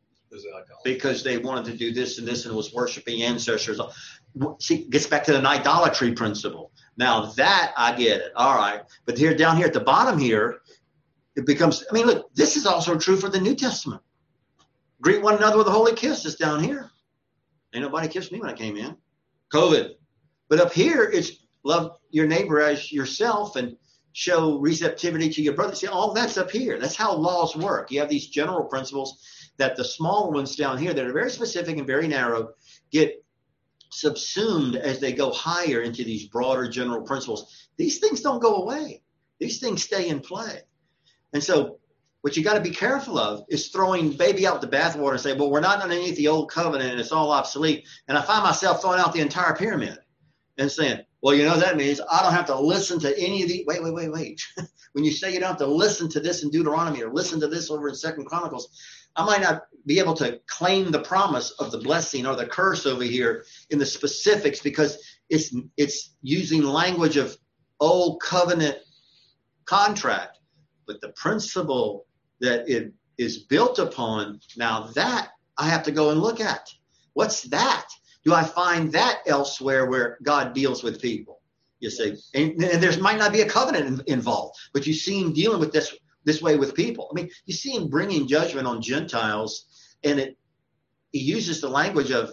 Because they wanted to do this and this and was worshiping ancestors. See, it gets back to an idolatry principle. Now that I get it. All right. But here, down here at the bottom here, it becomes, I mean, look, this is also true for the New Testament. Greet one another with a holy kiss is down here. Ain't nobody kissed me when I came in. COVID. But up here, it's love your neighbor as yourself and show receptivity to your brother. See, all that's up here. That's how laws work. You have these general principles that the smaller ones down here that are very specific and very narrow get subsumed as they go higher into these broader general principles. These things don't go away. These things stay in play. And so what you got to be careful of is throwing baby out the bathwater and say, well, we're not underneath the old covenant and it's all obsolete. And I find myself throwing out the entire pyramid and saying, well, you know, that means I don't have to listen to any of the, wait. When you say you don't have to listen to this in Deuteronomy or listen to this over in 2 Chronicles, I might not be able to claim the promise of the blessing or the curse over here in the specifics because it's using language of old covenant contract. But the principle that it is built upon, now that I have to go and look at. What's that? Do I find that elsewhere where God deals with people? You see, and there might not be a covenant involved, but you see him dealing with this way with people. I mean, you see him bringing judgment on Gentiles, and he uses the language of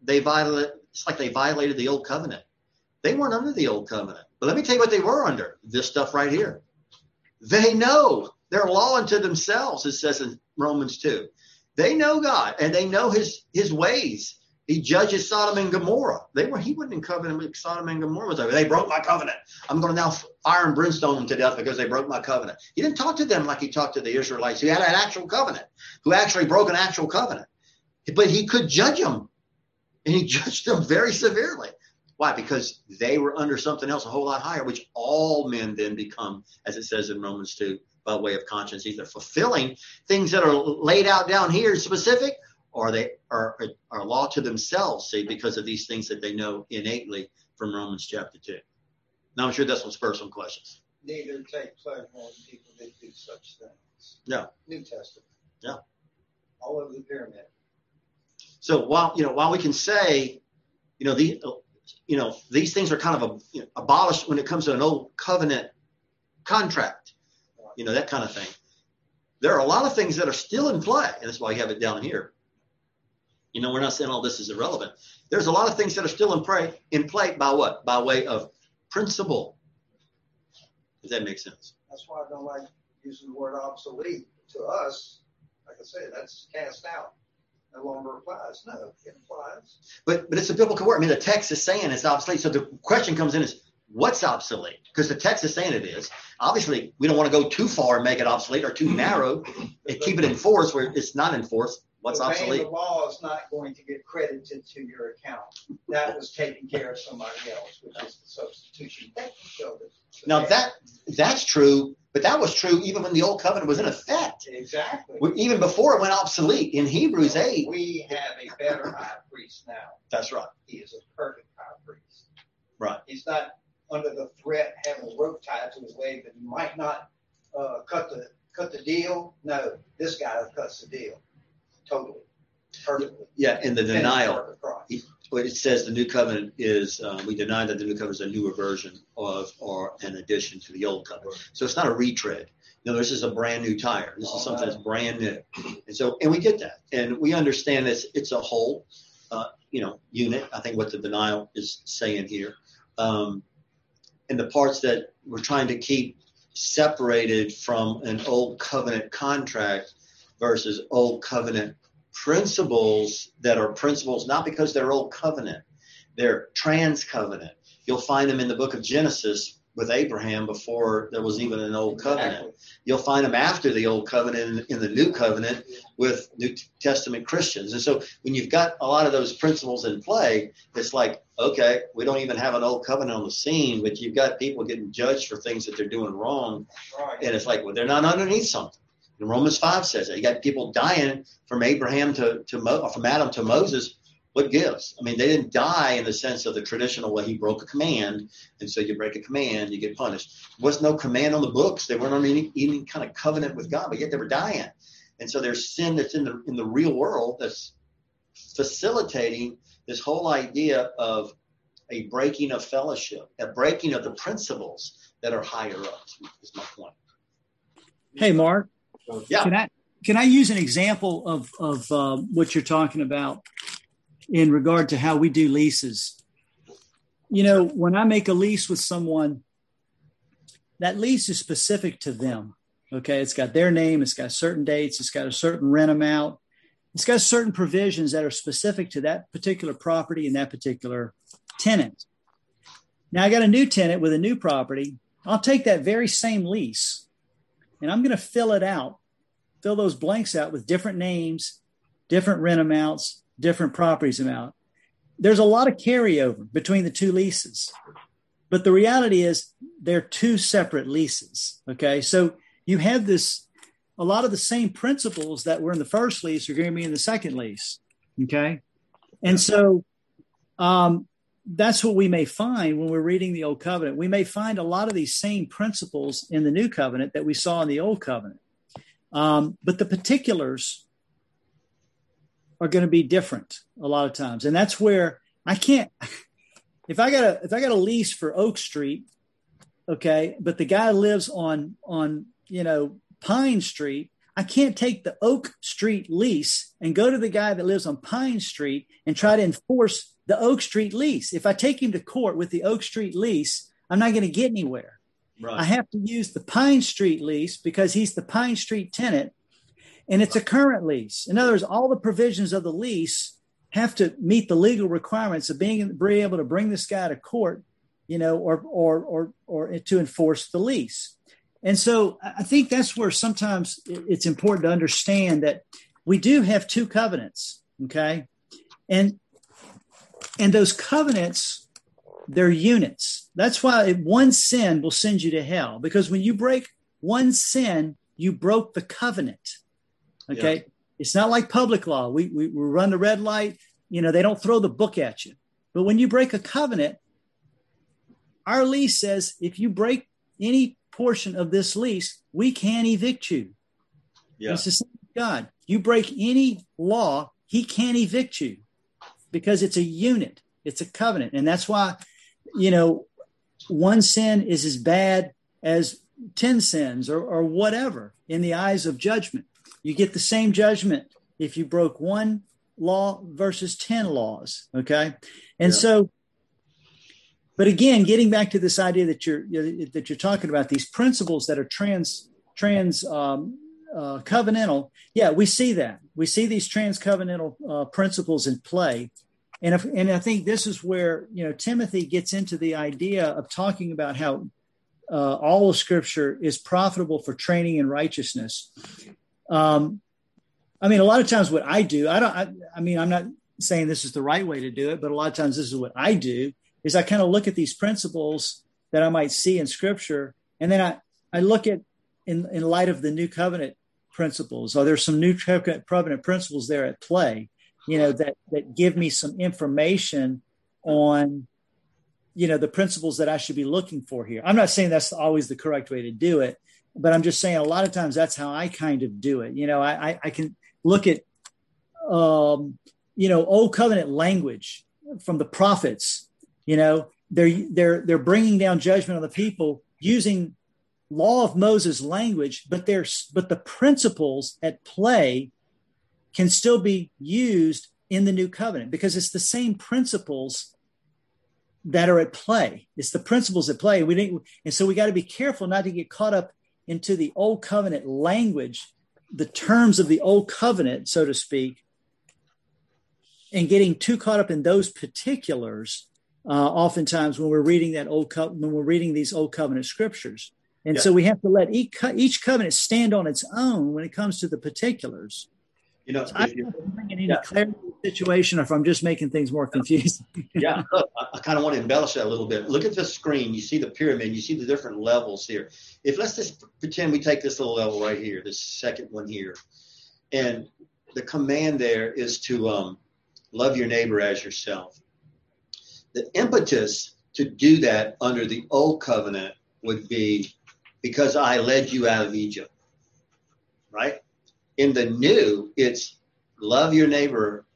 it's like they violated the old covenant. They weren't under the old covenant. But let me tell you what they were under. This stuff right here. They know they're law unto themselves, it says in Romans 2. They know God, and they know his ways. He judges Sodom and Gomorrah. He wasn't in covenant with Sodom and Gomorrah. They broke my covenant. I'm going to now fire and brimstone them to death because they broke my covenant. He didn't talk to them like he talked to the Israelites who had an actual covenant, who actually broke an actual covenant. But he could judge them, and he judged them very severely. Why? Because they were under something else a whole lot higher, which all men then become, as it says in Romans 2, by way of conscience, either fulfilling things that are laid out down here specific, or they are law to themselves, see, because of these things that they know innately from Romans chapter 2. Now, I'm sure this will spur some questions. Neither take pleasure in people that do such things. Yeah. New Testament. Yeah. All over the pyramid. So while we can say, these things are kind of abolished when it comes to an old covenant contract, that kind of thing. There are a lot of things that are still in play, and that's why you have it down here. We're not saying all this is irrelevant. There's a lot of things that are still in play by what? By way of principle. Does that make sense? That's why I don't like using the word obsolete. To us, like I said, that's cast out. No longer applies. No, it applies. But it's a biblical word. I mean, the text is saying it's obsolete. So the question comes in is, what's obsolete? Because the text is saying it is. Obviously, we don't want to go too far and make it obsolete or too narrow and keep it in force where it's not in force. What's obsolete? The law is not going to get credited to your account. That was taken care of somebody else, which is the substitution. Now that's true, but that was true even when the old covenant was in effect. Exactly. Even before it went obsolete. In Hebrews 8. We have a better high priest now. That's right. He is a perfect high priest. Right. He's not under the threat of having a rope tied to his leg that he might not cut the deal. No, this guy cuts the deal. Totally. Perfectly. Yeah, in the denial. What it says the new covenant is, we deny that the new covenant is a newer version of or an addition to the old covenant. So it's not a retread. This is a brand new tire. This is something that's brand new. And we get that. And we understand that it's a whole, unit. I think what the denial is saying here. And the parts that we're trying to keep separated from an old covenant contract versus old covenant principles that are principles not because they're old covenant, they're trans covenant. You'll find them in the book of Genesis with Abraham before there was even an old covenant. Exactly. You'll find them after the old covenant in the new covenant with New Testament Christians. And so when you've got a lot of those principles in play, it's like, okay, we don't even have an old covenant on the scene, but you've got people getting judged for things that they're doing wrong. Right. And it's like, well, they're not underneath something. And Romans 5 says that. You got people dying from Abraham from Adam to Moses. What gives? I mean, they didn't die in the sense of the traditional way he broke a command, and so you break a command, you get punished. There was no command on the books. They weren't on any kind of covenant with God, but yet they were dying. And so there's sin that's in the real world that's facilitating this whole idea of a breaking of fellowship, a breaking of the principles that are higher up, is my point. Hey, Mark. Yeah. Can I use an example of what you're talking about in regard to how we do leases? You know, when I make a lease with someone, that lease is specific to them. Okay, it's got their name, it's got certain dates, it's got a certain rent amount, it's got certain provisions that are specific to that particular property and that particular tenant. Now I got a new tenant with a new property. I'll take that very same lease and I'm going to fill those blanks out with different names, different rent amounts, different properties amount. There's a lot of carryover between the two leases, but the reality is they're two separate leases. Okay. So you have a lot of the same principles that were in the first lease are going to be in the second lease. Okay. And so, that's what we may find when we're reading the Old Covenant. We may find a lot of these same principles in the New Covenant that we saw in the Old Covenant. But the particulars are going to be different a lot of times. And that's where I can't, if I got a lease for Oak Street, okay, but the guy lives on Pine Street, I can't take the Oak Street lease and go to the guy that lives on Pine Street and try to enforce the Oak Street lease. If I take him to court with the Oak Street lease, I'm not going to get anywhere. Right. I have to use the Pine Street lease because he's the Pine Street tenant and it's a current lease. In other words, all the provisions of the lease have to meet the legal requirements of being able to bring this guy to court, or to enforce the lease. And so I think that's where sometimes it's important to understand that we do have two covenants. Okay. And those covenants, they're units. That's why one sin will send you to hell, because when you break one sin, you broke the covenant. Okay. Yeah. It's not like public law. We run the red light, they don't throw the book at you. But when you break a covenant, our lease says, if you break any portion of this lease, we can evict you. Yeah. It's the same with God. You break any law, he can't evict you because it's a unit. It's a covenant. And that's why, one sin is as bad as 10 sins or whatever in the eyes of judgment. You get the same judgment if you broke one law versus 10 laws. Okay. And so, but again, getting back to this idea that you're talking about, these principles that are covenantal. Yeah, we see that. We see these transcovenantal principles in play. And I think this is where, Timothy gets into the idea of talking about how all of Scripture is profitable for training in righteousness. A lot of times what I do, I'm not saying this is the right way to do it, but a lot of times this is what I do, is I kind of look at these principles that I might see in Scripture, and then I look at in light of the New Covenant principles. Are there some New Covenant principles there at play, that give me some information on, the principles that I should be looking for here? I'm not saying that's always the correct way to do it, but I'm just saying a lot of times that's how I kind of do it. I can look at, Old Covenant language from the prophets. They're bringing down judgment on the people using law of Moses language, but the principles at play can still be used in the New Covenant because it's the same principles that are at play. It's the principles at play. And so we got to be careful not to get caught up into the Old Covenant language, the terms of the Old Covenant, so to speak, and getting too caught up in those particulars. Oftentimes when we're reading these Old Covenant scriptures. And so we have to let each covenant stand on its own when it comes to the particulars. So I don't know if I'm bringing any clarity to the situation or if I'm just making things more confusing. Yeah, look, I kind of want to embellish that a little bit. Look at the screen. You see the pyramid. You see the different levels here. Let's just pretend we take this little level right here, this second one here. And the command there is to love your neighbor as yourself. The impetus to do that under the Old Covenant would be because I led you out of Egypt, right? In the New, it's love your neighbor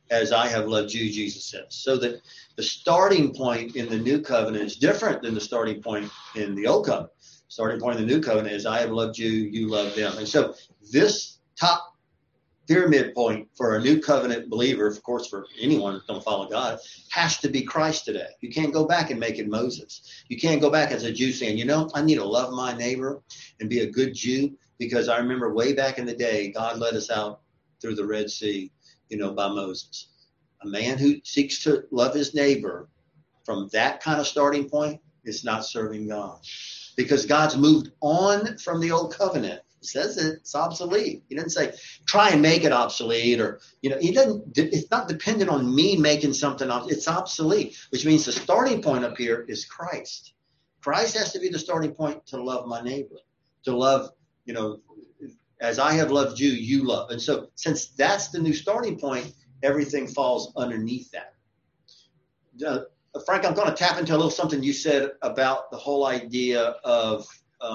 as I have loved you, Jesus says. So that the starting point in the new covenant is different than the starting point in the old covenant. Starting point in the new covenant is I have loved you, you love them. And so this top pyramid point for a new covenant believer, of course, for anyone that don't follow God, has to be Christ today. You can't go back and make it Moses. You can't go back as a Jew saying, I need to love my neighbor and be a good Jew, because I remember way back in the day, God led us out through the Red Sea, by Moses. A man who seeks to love his neighbor from that kind of starting point is not serving God, because God's moved on from the old covenant. He says it's obsolete. He didn't say try and make it obsolete, or he doesn't. It's not dependent on me making something obsolete. It's obsolete, which means the starting point up here is Christ. Christ has to be the starting point to love my neighbor, to love, as I have loved you, you love. And so since that's the new starting point, everything falls underneath that. Frank, I'm going to tap into a little something you said about the whole idea of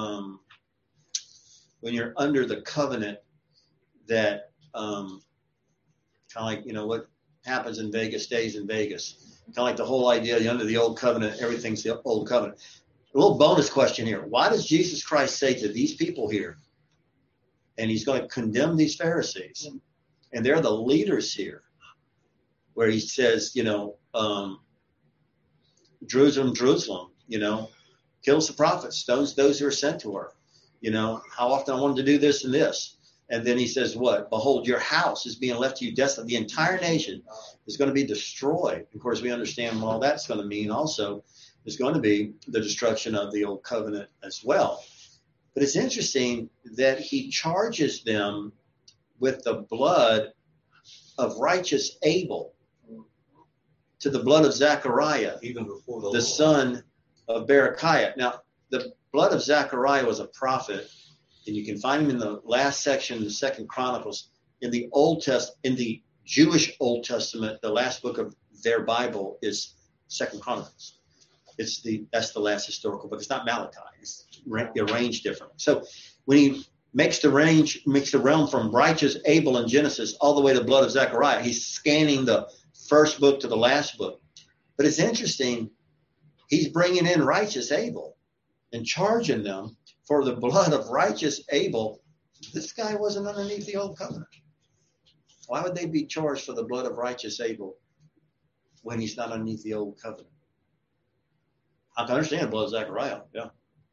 when you're under the covenant, that kind of like, what happens in Vegas stays in Vegas. Kind of like the whole idea, you're under the old covenant, everything's the old covenant. A little bonus question here. Why does Jesus Christ say to these people here, and he's going to condemn these Pharisees, and they're the leaders here, where he says, Jerusalem, Jerusalem, kills the prophets, stones those who are sent to her. How often I wanted to do this and this. And then he says, what? Behold, your house is being left to you desolate. The entire nation is going to be destroyed. Of course, we understand what all that's going to mean also is going to be the destruction of the old covenant as well. But it's interesting that he charges them with the blood of righteous Abel to the blood of Zechariah, even before the son of Berechiah. Now, the blood of Zechariah was a prophet, and you can find him in the last section of the Second Chronicles. In the in the Jewish Old Testament, the last book of their Bible is Second Chronicles. That's the last historical book. It's not Malachi. It's arranged differently. So when he makes the realm from righteous Abel in Genesis all the way to the blood of Zechariah, he's scanning the first book to the last book. But it's interesting, he's bringing in righteous Abel and charging them for the blood of righteous Abel. This guy wasn't underneath the old covenant. Why would they be charged for the blood of righteous Abel when he's not underneath the old covenant? I can understand the blood of Zechariah. Yeah.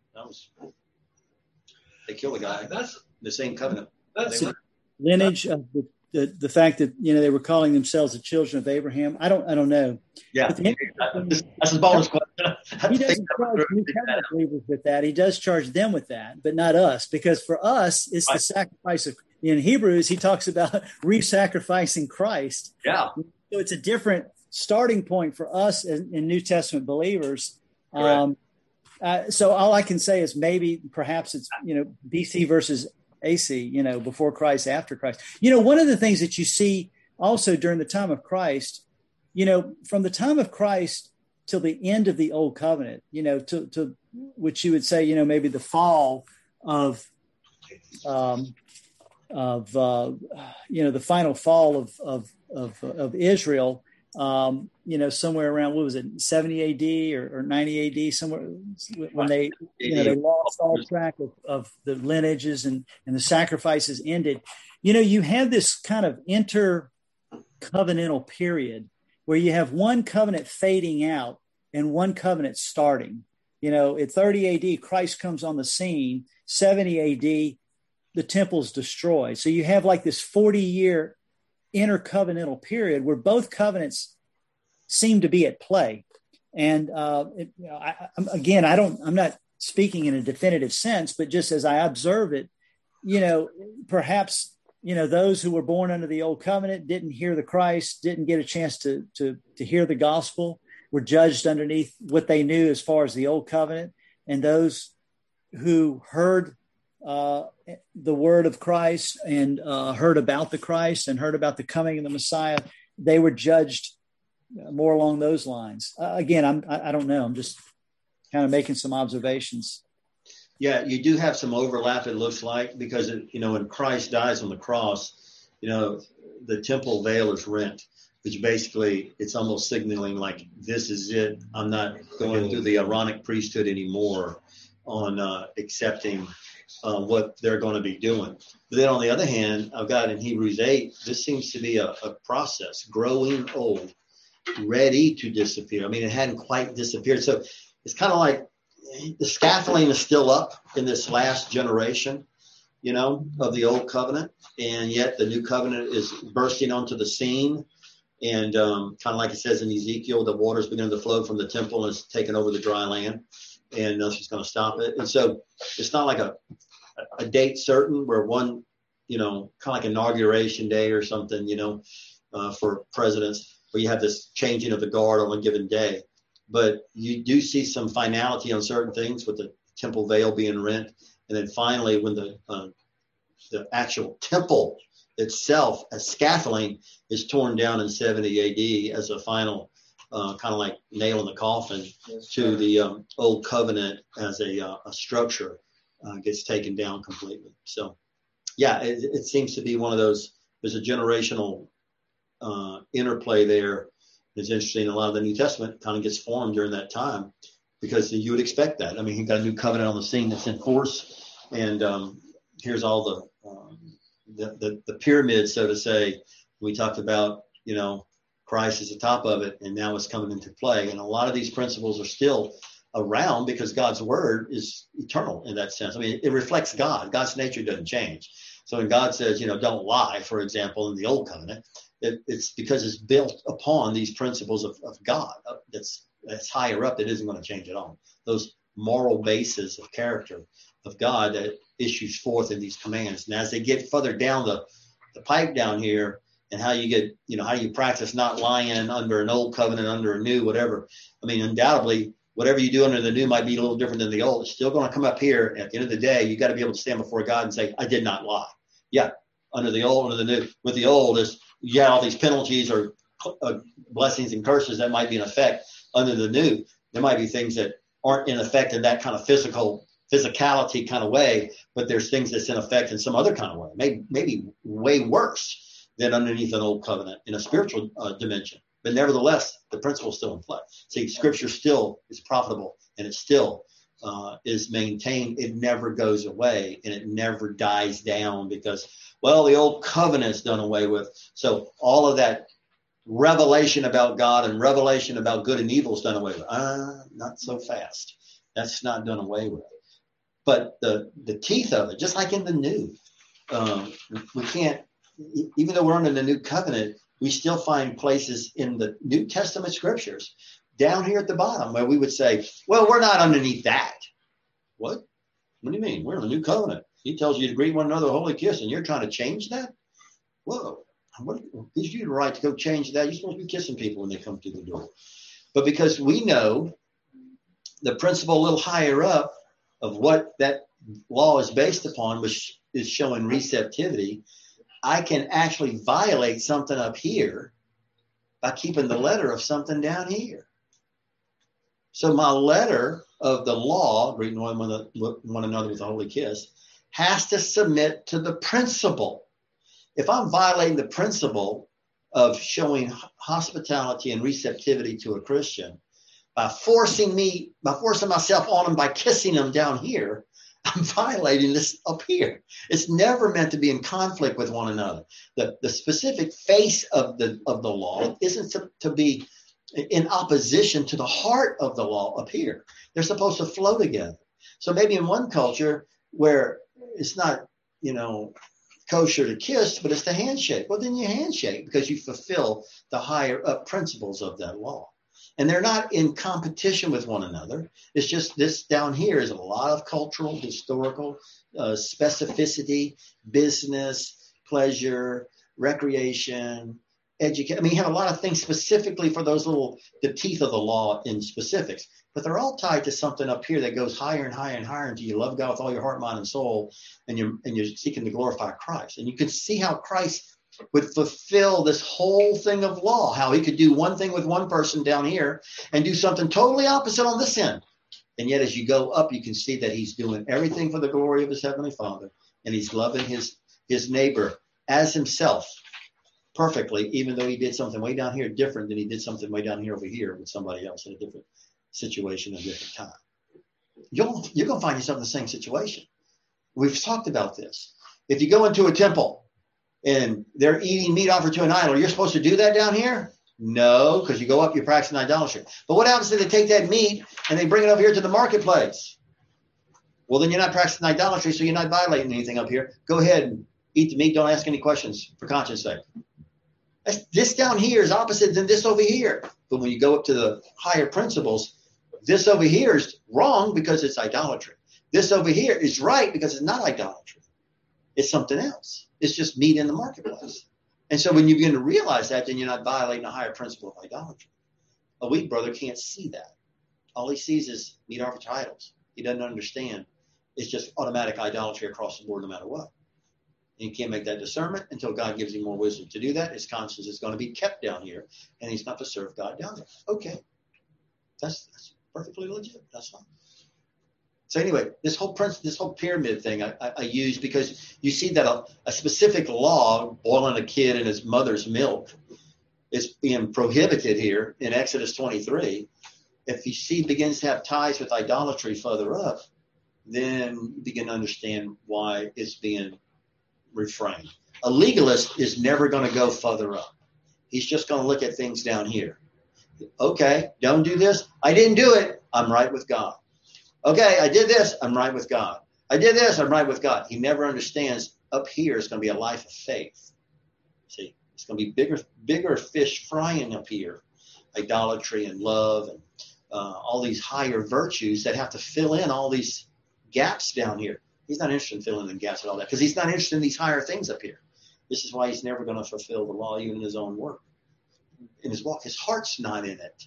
They killed the guy. That's the same covenant. That's the lineage of the fact that they were calling themselves the children of Abraham. I don't know. Yeah, that's a bonus question. He doesn't charge New Covenant believers with that. He does charge them with that, but not us, because for us it's the sacrifice of. In Hebrews, he talks about re-sacrificing Christ. Yeah, so it's a different starting point for us in New Testament believers. So all I can say is perhaps it's BC versus AC, before Christ, after Christ. One of the things that you see also during the time of Christ, from the time of Christ till the end of the old covenant, to which you would say, maybe the fall of the final fall of Israel, somewhere around, what was it, 70 AD or 90 AD, somewhere when they lost all track of the lineages and the sacrifices ended. You have this kind of intercovenantal period where you have one covenant fading out and one covenant starting. At 30 AD, Christ comes on the scene. 70 AD, the temple's destroyed. So you have like this 40-year intercovenantal period where both covenants seem to be at play. And I'm not speaking in a definitive sense, but just as I observe it, perhaps those who were born under the old covenant didn't hear the Christ, didn't get a chance to hear the gospel, were judged underneath what they knew as far as the old covenant. And those who heard the word of Christ and heard about the Christ and heard about the coming of the Messiah, they were judged more along those lines. Again, I don't know. I'm just kind of making some observations. Yeah, you do have some overlap, it looks like, because, when Christ dies on the cross, the temple veil is rent. which basically it's almost signaling like, this is it. I'm not going through the Aaronic priesthood anymore on accepting what they're going to be doing. But then on the other hand, I've got in Hebrews 8, this seems to be a process, growing old, ready to disappear. I mean, it hadn't quite disappeared. So it's kind of like the scaffolding is still up in this last generation, of the old covenant. And yet the new covenant is bursting onto the scene. And kind of like it says in Ezekiel, the waters begin to flow from the temple and it's taken over the dry land. And nothing's going to stop it. And so it's not like a date certain where one, kind of like inauguration day or something, for presidents, where you have this changing of the guard on a given day. But you do see some finality on certain things with the temple veil being rent. And then finally, when the actual temple itself as scaffolding is torn down in 70 AD as a final kind of like nail in the coffin to the old covenant as a structure gets taken down completely. So, yeah, it seems to be one of those. There's a generational interplay there. It's interesting. A lot of the New Testament kind of gets formed during that time because you would expect that. I mean, you've got a new covenant on the scene that's in force, and here's all the pyramid, so to say. We talked about, Christ is the top of it, and now it's coming into play. And a lot of these principles are still around because God's word is eternal in that sense. I mean, it reflects God. God's nature doesn't change. So when God says, don't lie, for example, in the old covenant, it's because it's built upon these principles of God that's higher up that isn't going to change at all. Those moral bases of character of God that issues forth in these commands. And as they get further down the pipe down here, and how you get, how you practice not lying under an old covenant, under a new, whatever. I mean, undoubtedly, whatever you do under the new might be a little different than the old. It's still going to come up here. At the end of the day, you got to be able to stand before God and say, I did not lie. Yeah, under the old, under the new. With the old, is all these penalties or blessings and curses that might be in effect. Under the new, there might be things that aren't in effect in that kind of physicality kind of way, but there's things that's in effect in some other kind of way, maybe way worse than underneath an old covenant in a spiritual dimension. But nevertheless, the principle is still in play. See, Scripture still is profitable, and it still is maintained. It never goes away, and it never dies down because, the old covenant's done away with. So all of that revelation about God and revelation about good and evil is done away with. Not so fast. That's not done away with. But the teeth of it, just like in the new, we can't, even though we're under the new covenant, we still find places in the New Testament scriptures down here at the bottom where we would say, we're not underneath that. What? What do you mean? We're in the new covenant. He tells you to greet one another with a holy kiss, and you're trying to change that? Whoa. What gives you the right to go change that? You're supposed to be kissing people when they come through the door. But because we know the principle a little higher up of what that law is based upon, which is showing receptivity, I can actually violate something up here by keeping the letter of something down here. So my letter of the law, greeting one another with a holy kiss, has to submit to the principle. If I'm violating the principle of showing hospitality and receptivity to a Christian by forcing myself on them by kissing them down here, I'm violating this up here. It's never meant to be in conflict with one another. The specific face of the law isn't to be in opposition to the heart of the law up here. They're supposed to flow together. So maybe in one culture where it's not, kosher to kiss, but it's the handshake. Well, then you handshake because you fulfill the higher up principles of that law. And they're not in competition with one another. It's just this down here is a lot of cultural, historical specificity, business, pleasure, recreation, education. I mean, you have a lot of things specifically for the teeth of the law in specifics. But they're all tied to something up here that goes higher and higher and higher until you love God with all your heart, mind, and soul, and you're seeking to glorify Christ. And you can see how Christ would fulfill this whole thing of law, how he could do one thing with one person down here and do something totally opposite on this end. And yet as you go up, you can see that he's doing everything for the glory of his heavenly Father, and he's loving his neighbor as himself perfectly, even though he did something way down here different than he did something way down here over here with somebody else in a different situation at a different time. You're going to find yourself in the same situation. We've talked about this. If you go into a temple and they're eating meat offered to an idol, you're supposed to do that down here? No, because you go up, you're practicing idolatry. But what happens if they take that meat and they bring it over here to the marketplace? Well, then you're not practicing idolatry, so you're not violating anything up here. Go ahead and eat the meat. Don't ask any questions for conscience sake. This down here is opposite than this over here. But when you go up to the higher principles, this over here is wrong because it's idolatry. This over here is right because it's not idolatry. It's something else. It's just meat in the marketplace. And so when you begin to realize that, then you're not violating a higher principle of idolatry. A weak brother can't see that. All he sees is meat offered to idols. He doesn't understand. It's just automatic idolatry across the board no matter what. And he can't make that discernment until God gives him more wisdom to do that. His conscience is going to be kept down here, and he's not to serve God down there. Okay. That's perfectly legit. That's fine. So anyway, this whole pyramid thing I use because you see that a specific law, boiling a kid in his mother's milk, is being prohibited here in Exodus 23. If you see begins to have ties with idolatry further up, then you begin to understand why it's being refrained. A legalist is never going to go further up. He's just going to look at things down here. Okay, don't do this. I didn't do it. I'm right with God. Okay, I did this. I'm right with God. I did this. I'm right with God. He never understands up here is going to be a life of faith. See, it's going to be bigger fish frying up here. Idolatry and love and all these higher virtues that have to fill in all these gaps down here. He's not interested in filling in gaps and all that because he's not interested in these higher things up here. This is why he's never going to fulfill the law even in his own work. In his walk, his heart's not in it.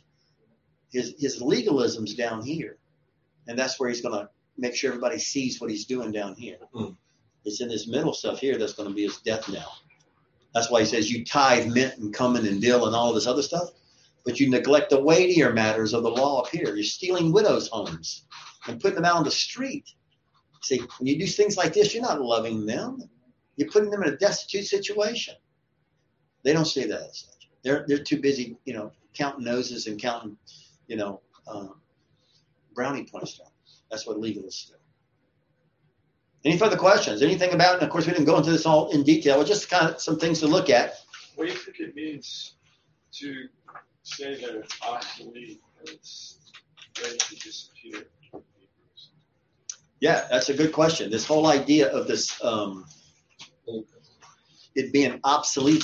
His legalism's down here. And that's where he's going to make sure everybody sees what he's doing down here. It's in this middle stuff here that's going to be his death knell. That's why he says you tithe mint and cumin and dill and all this other stuff, but you neglect the weightier matters of the law up here. You're stealing widows' homes and putting them out on the street. See, when you do things like this, you're not loving them. You're putting them in a destitute situation. They don't see that as such. They're too busy, counting noses and counting, brownie points down. That's what legalists do. Any further questions? Anything about it? And of course, we didn't go into this all in detail. But just kind of some things to look at. What do you think it means to say that it's obsolete and it's ready to disappear? Yeah, that's a good question. This whole idea of this, it being obsolete.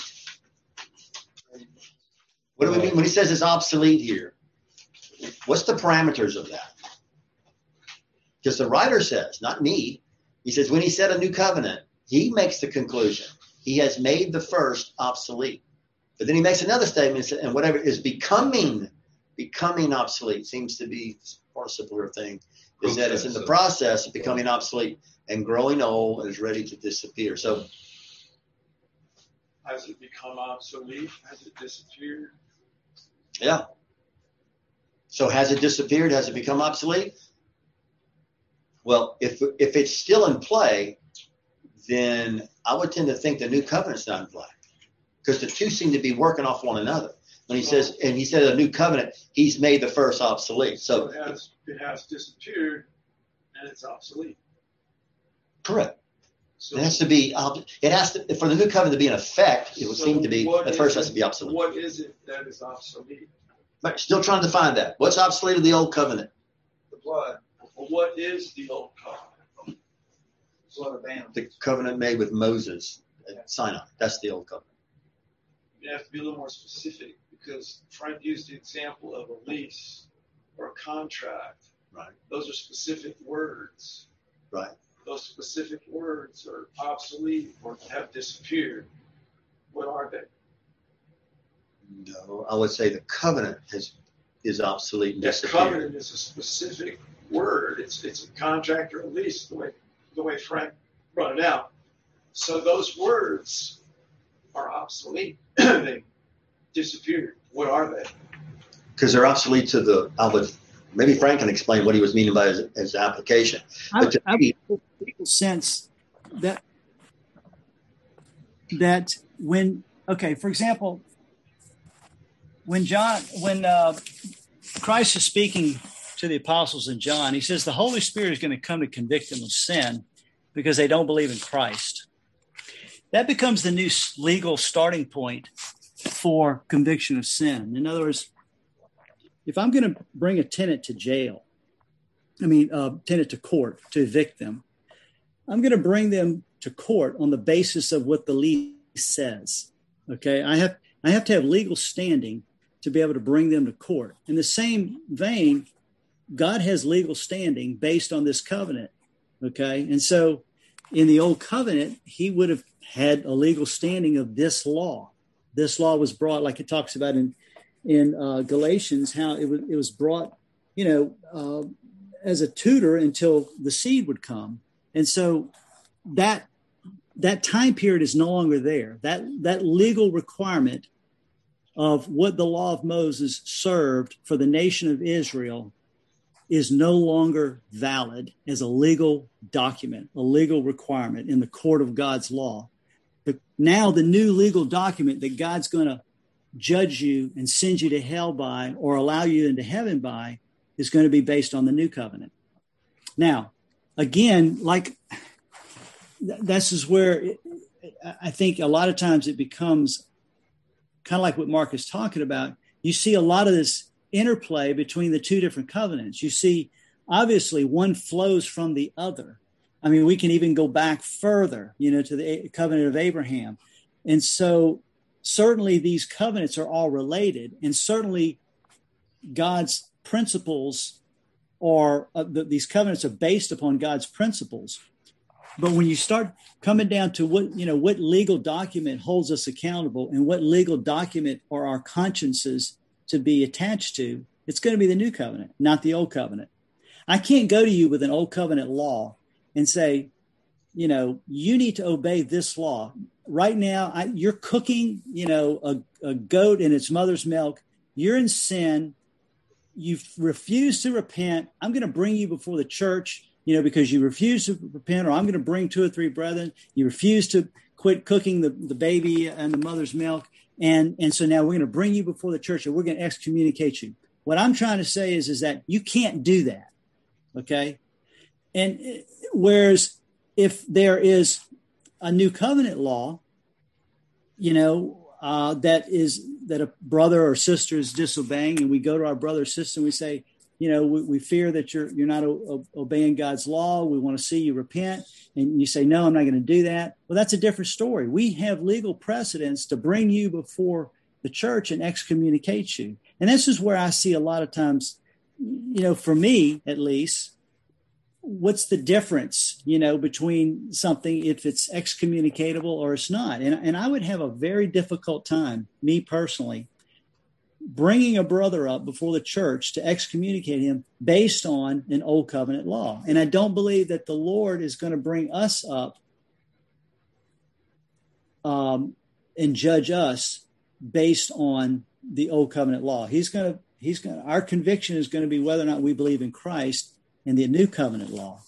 What do we mean when he says it's obsolete here? What's the parameters of that? Because the writer says, not me, he says when he said a new covenant, he makes the conclusion. He has made the first obsolete. But then he makes another statement, and whatever is becoming obsolete seems to be a participle thing, is that it's in the process of becoming obsolete and growing old and is ready to disappear. So has it become obsolete? Has it disappeared? Yeah. So has it disappeared? Has it become obsolete? Well, if it's still in play, then I would tend to think the new covenant's not in play because the two seem to be working off one another. When he says, and he said a new covenant, he's made the first obsolete. So it has disappeared and it's obsolete. Correct. So it has to be. It has to for the new covenant to be in effect. It would seem to be at first has to be obsolete. What is it that is obsolete? But still trying to find that. What's obsolete of the old covenant? The blood. Well, what is the old covenant? Blood of animals. The covenant made with Moses at Sinai. That's the old covenant. You have to be a little more specific because Frank used the example of a lease or a contract. Right. Those are specific words. Right. Those specific words are obsolete or have disappeared. What are they? No, I would say the covenant is obsolete and disappeared. Covenant is a specific word. It's a contract or a lease, the way Frank brought it out. So those words are obsolete. They disappeared. What are they? Because they're obsolete to maybe Frank can explain what he was meaning by his application. I sense that when okay, for example, when Christ is speaking to the apostles in John, he says the Holy Spirit is going to come to convict them of sin because they don't believe in Christ. That becomes the new legal starting point for conviction of sin. In other words, if I'm going to bring a tenant to tenant to court to evict them, I'm going to bring them to court on the basis of what the lease says. Okay, I have to have legal standing to be able to bring them to court. In the same vein, God has legal standing based on this covenant. Okay, and so in the old covenant, he would have had a legal standing of this law. This law was brought, like it talks about in Galatians, how it was brought, as a tutor until the seed would come. And so that time period is no longer there. That legal requirement of what the law of Moses served for the nation of Israel is no longer valid as a legal document, a legal requirement in the court of God's law. But now the new legal document that God's going to judge you and send you to hell by or allow you into heaven by is going to be based on the new covenant. Now, again, this is where I think a lot of times it becomes kind of like what Mark is talking about. You see a lot of this interplay between the two different covenants. You see, obviously, one flows from the other. I mean, we can even go back further, to the covenant of Abraham. And so certainly these covenants are all related, and certainly God's principles these covenants are based upon God's principles. But when you start coming down to what legal document holds us accountable and what legal document are our consciences to be attached to, it's going to be the new covenant, not the old covenant. I can't go to you with an old covenant law and say, you need to obey this law. Right now, you're cooking, a goat in its mother's milk. You're in sin. You've refused to repent. I'm going to bring you before the church, because you refuse to repent, or I'm going to bring 2 or 3 brethren. You refuse to quit cooking the baby and the mother's milk. And so now we're going to bring you before the church and we're going to excommunicate you. What I'm trying to say is that you can't do that. Okay. And whereas if there is a new covenant law, that a brother or sister is disobeying, and we go to our brother or sister and we say, we fear that you're not obeying God's law. We want to see you repent. And you say, no, I'm not going to do that. Well, that's a different story. We have legal precedents to bring you before the church and excommunicate you. And this is where I see a lot of times, for me at least, what's the difference, between something if it's excommunicatable or it's not? And I would have a very difficult time, me personally, bringing a brother up before the church to excommunicate him based on an old covenant law. And I don't believe that the Lord is going to bring us up and judge us based on the old covenant law. Our conviction is going to be whether or not we believe in Christ and the new covenant law.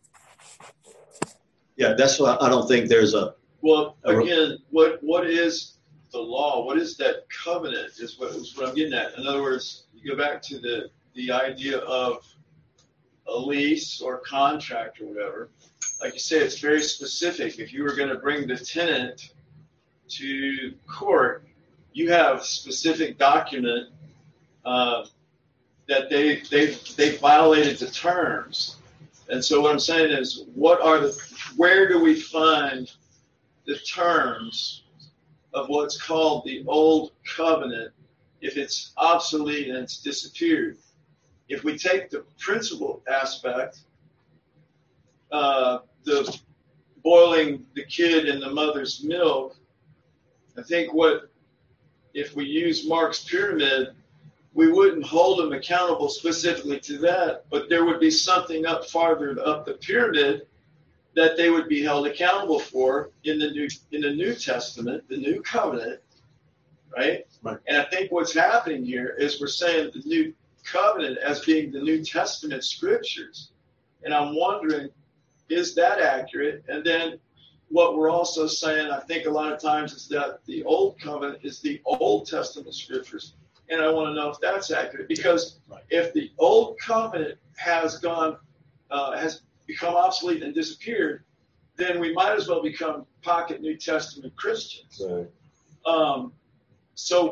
Yeah, that's why I don't think there's a. Well, again, what is the law? What is that covenant? Is what I'm getting at. In other words, you go back to the idea of a lease or contract or whatever. Like you say, it's very specific. If you were going to bring the tenant to court, you have specific document that they violated the terms. And so what I'm saying is, where do we find the terms of what's called the old covenant if it's obsolete and it's disappeared? If we take the principle aspect, the boiling the kid in the mother's milk, I think if we use Mark's pyramid, we wouldn't hold them accountable specifically to that, but there would be something up farther up the pyramid that they would be held accountable for in the New Testament, the New Covenant, right? And I think what's happening here is we're saying the New Covenant as being the New Testament scriptures, and I'm wondering, is that accurate? And then what we're also saying, I think a lot of times, is that the Old Covenant is the Old Testament scriptures. And I want to know if that's accurate, because if the Old Covenant has become obsolete and disappeared, then we might as well become pocket New Testament Christians. Right. So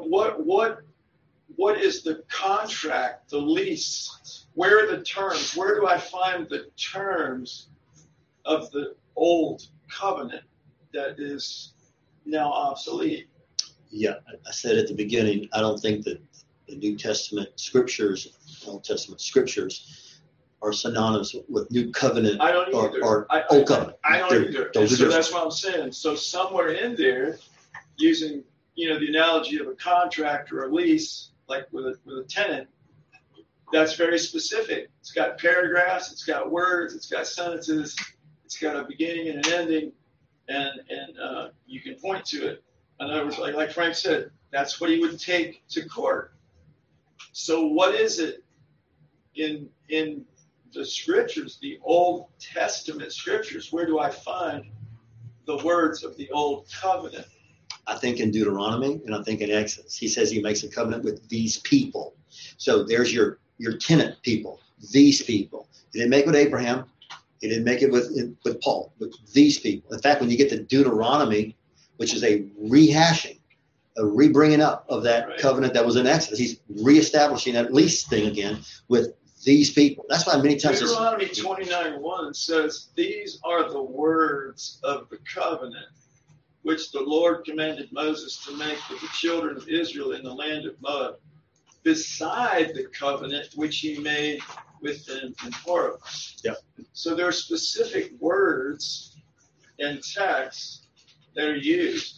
what is the contract, the lease? Where are the terms? Where do I find the terms of the Old Covenant that is now obsolete? Yeah, I said at the beginning, I don't think that the New Testament scriptures, Old Testament scriptures, are synonymous with New Covenant I don't either. or Old Covenant. I don't either. And so that's what I'm saying. So somewhere in there, using the analogy of a contract or a lease, like with a tenant, that's very specific. It's got paragraphs, it's got words, it's got sentences, it's got a beginning and an ending, and you can point to it. In other words, like Frank said, that's what he would take to court. So what is it in the scriptures, the Old Testament scriptures? Where do I find the words of the Old Covenant? I think in Deuteronomy, and I think in Exodus, he says he makes a covenant with these people. So there's your tenant people, these people. He didn't make it with Abraham. He didn't make it with Paul, but these people. In fact, when you get to Deuteronomy, which is a rehashing, a rebringing up of that covenant that was in Exodus, he's reestablishing that lease thing again with these people. That's why many times Deuteronomy 29:1 says, "These are the words of the covenant which the Lord commanded Moses to make with the children of Israel in the land of Moab, beside the covenant which he made with them in Horeb." Yeah. So there are specific words and texts that are used.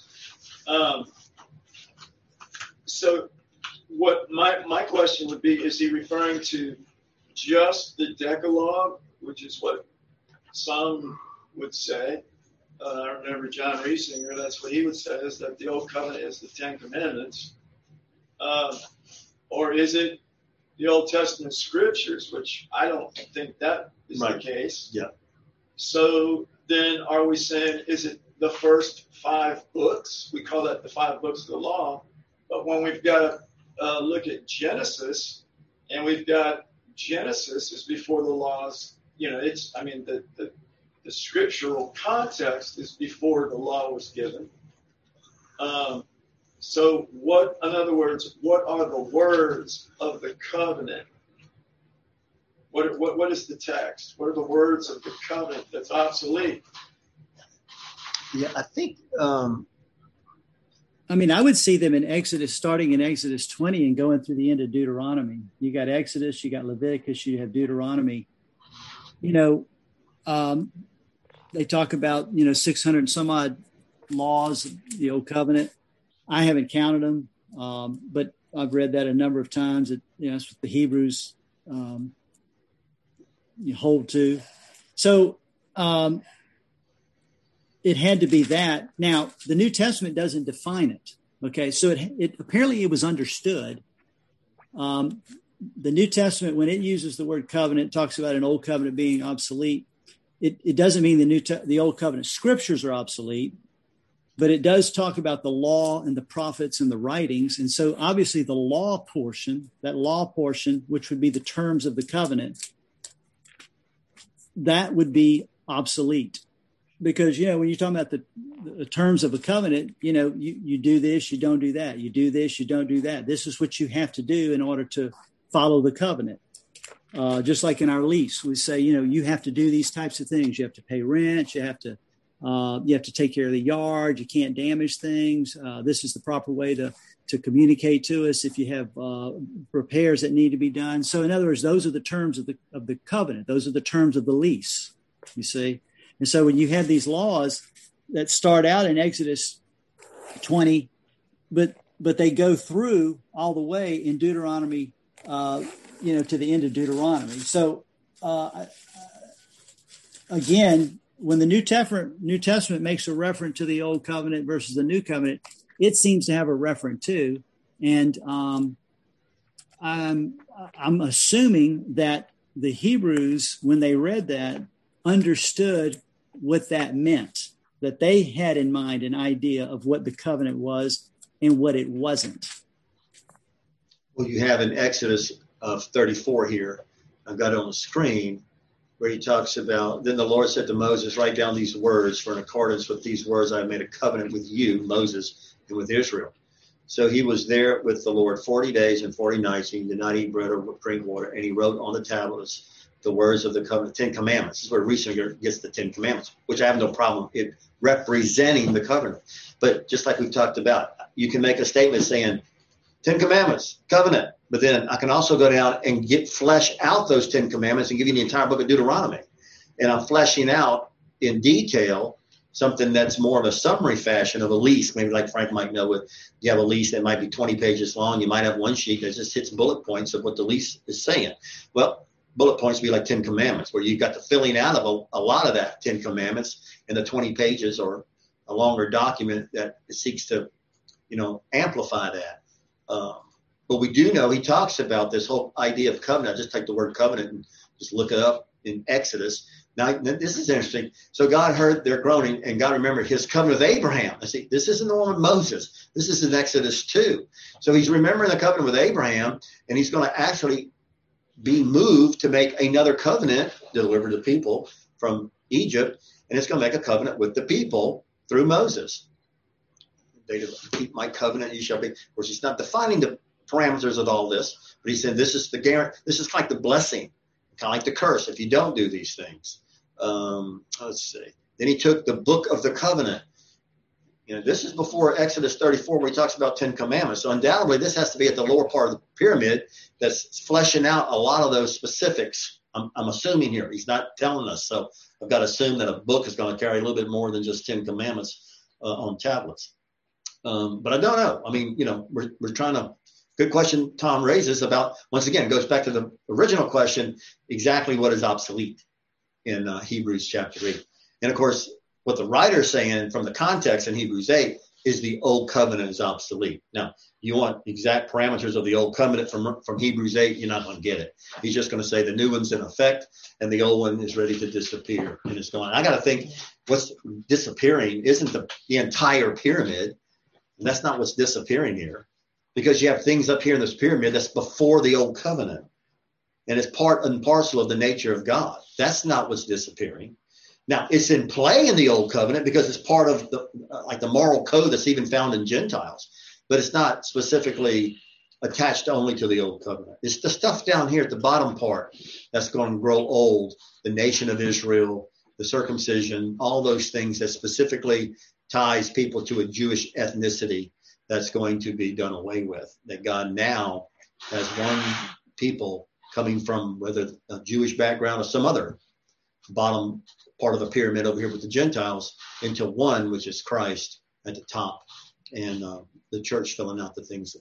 So what my question would be, is he referring to just the Decalogue, which is what some would say? I remember John Riesinger, that's what he would say, is that the Old Covenant is the Ten Commandments. Or is it the Old Testament scriptures, which I don't think that is the case. Yeah. So then are we saying, is it the first 5 books? We call that the 5 books of the law. But when we've got to look at Genesis, and we've got Genesis is before the laws, the scriptural context is before the law was given. So in other words, what are the words of the covenant? What is the text? What are the words of the covenant that's obsolete? Yeah, I think. I would see them in Exodus, starting in Exodus 20 and going through the end of Deuteronomy. You got Exodus, you got Leviticus, you have Deuteronomy. They talk about 600 and some odd laws of the Old Covenant. I haven't counted them, but I've read that a number of times. That's what the Hebrews hold to. So it had to be that. Now, the New Testament doesn't define it. Okay, so it apparently it was understood. The New Testament, when it uses the word covenant, talks about an old covenant being obsolete. It doesn't mean the Old Covenant scriptures are obsolete, but it does talk about the law and the prophets and the writings. And so obviously the law portion, which would be the terms of the covenant, that would be obsolete. Because, when you're talking about the terms of a covenant, you do this, you don't do that. You do this, you don't do that. This is what you have to do in order to follow the covenant. Just like in our lease, we say, you have to do these types of things. You have to pay rent. You have to take care of the yard. You can't damage things. This is the proper way to communicate to us if you have repairs that need to be done. So in other words, those are the terms of the covenant. Those are the terms of the lease, you see. And so when you have these laws that start out in Exodus 20, but they go through all the way in Deuteronomy, to the end of Deuteronomy. So again, when the New Testament makes a reference to the Old Covenant versus the New Covenant, it seems to have a reference too. And I'm assuming that the Hebrews, when they read that, understood what that meant. that they had in mind an idea of what the covenant was and what it wasn't. Well, you have in Exodus 34 here, I've got it on the screen, where he talks about, then the Lord said to Moses, write down these words, for in accordance with these words I have made a covenant with you, Moses, and with Israel. So he was there with the Lord 40 days and 40 nights. He did not eat bread or drink water, and he wrote on the tablets the words of the covenant, 10 commandments. This is where recently gets the 10 commandments, which I have no problem in representing the covenant. But just like we've talked about, you can make a statement saying 10 commandments, covenant, but then I can also go down and flesh out those 10 commandments and give you the entire book of Deuteronomy. And I'm fleshing out in detail something that's more of a summary fashion of a lease. Maybe like Frank might know, you have a lease that might be 20 pages long. You might have one sheet that just hits bullet points of what the lease is saying. Well, bullet points would be like 10 commandments, where you've got the filling out of a lot of that 10 commandments, and the 20 pages or a longer document that seeks to, amplify that. But we do know he talks about this whole idea of covenant. I just take the word covenant and just look it up in Exodus. Now, this is interesting. So God heard their groaning, and God remembered his covenant with Abraham. I see, this isn't the one with Moses. This is in Exodus 2. So he's remembering the covenant with Abraham, and he's going to actually be moved to make another covenant, deliver the people from Egypt, and it's going to make a covenant with the people through Moses. They keep my covenant, you shall be. Of course, he's not defining the parameters of all this, but he said this is the guarantee. This is like the blessing, kind of like the curse if you don't do these things. Let's see. Then he took the book of the covenant. This is before Exodus 34, where he talks about 10 commandments. So undoubtedly, this has to be at the lower part of the pyramid that's fleshing out a lot of those specifics. I'm assuming here. He's not telling us. So I've got to assume that a book is going to carry a little bit more than just 10 commandments on tablets. But I don't know. I mean, we're trying to. Good question Tom raises about, once again, goes back to the original question, exactly what is obsolete in Hebrews chapter 8. And of course, what the writer's saying from the context in Hebrews 8 is the old covenant is obsolete. Now, you want exact parameters of the old covenant from Hebrews 8, you're not going to get it. He's just going to say the new one's in effect and the old one is ready to disappear. And it's going, I got to think what's disappearing isn't the entire pyramid. And that's not what's disappearing here, because you have things up here in this pyramid that's before the old covenant. And it's part and parcel of the nature of God. That's not what's disappearing. Now, it's in play in the old covenant because it's part of the moral code that's even found in Gentiles, but it's not specifically attached only to the old covenant. It's the stuff down here at the bottom part that's going to grow old, the nation of Israel, the circumcision, all those things that specifically ties people to a Jewish ethnicity that's going to be done away with, that God now has one people coming from whether a Jewish background or some other bottom part of the pyramid over here with the Gentiles into one, which is Christ at the top, and the church filling out the things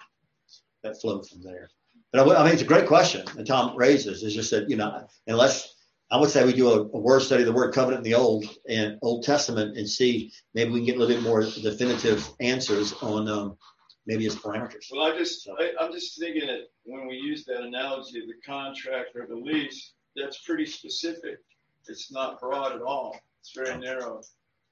that flow from there. But I mean, it's a great question that Tom raises. It's just that, unless I would say we do a word study of the word covenant in the Old Testament and see maybe we can get a little bit more definitive answers on maybe its parameters. Well, I'm just thinking that when we use that analogy of the contract or the lease, that's pretty specific. It's not broad at all. It's very narrow.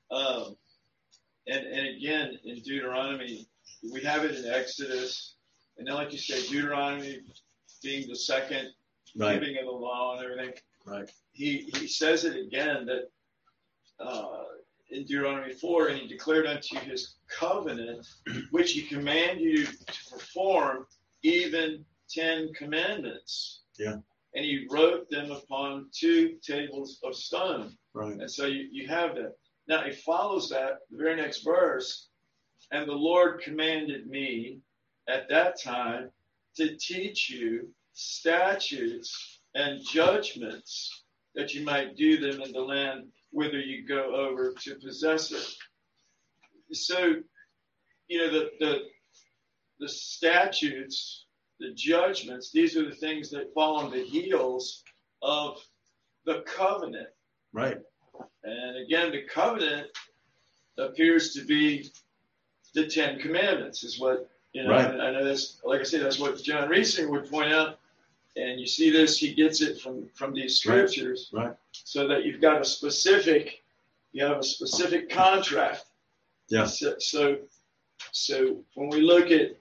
And again, in Deuteronomy, we have it in Exodus, and then like you say, Deuteronomy being the second giving of the law and everything. Right. He says it again that in Deuteronomy 4, and he declared unto you his covenant, which he commanded you to perform, even 10 commandments. Yeah. And he wrote them upon 2 tables of stone. Right. And so you have that. Now he follows that, the very next verse, and the Lord commanded me at that time to teach you statutes and judgments that you might do them in the land whither you go over to possess it. So, the statutes, the judgments, these are the things that fall on the heels of the covenant. Right. And again, the covenant appears to be the 10 Commandments, is what, right. I know that's, like I say, that's what John Reesinger would point out. And you see this, he gets it from these scriptures. Right. So that you've got a specific You have a specific contract. Yeah. So when we look at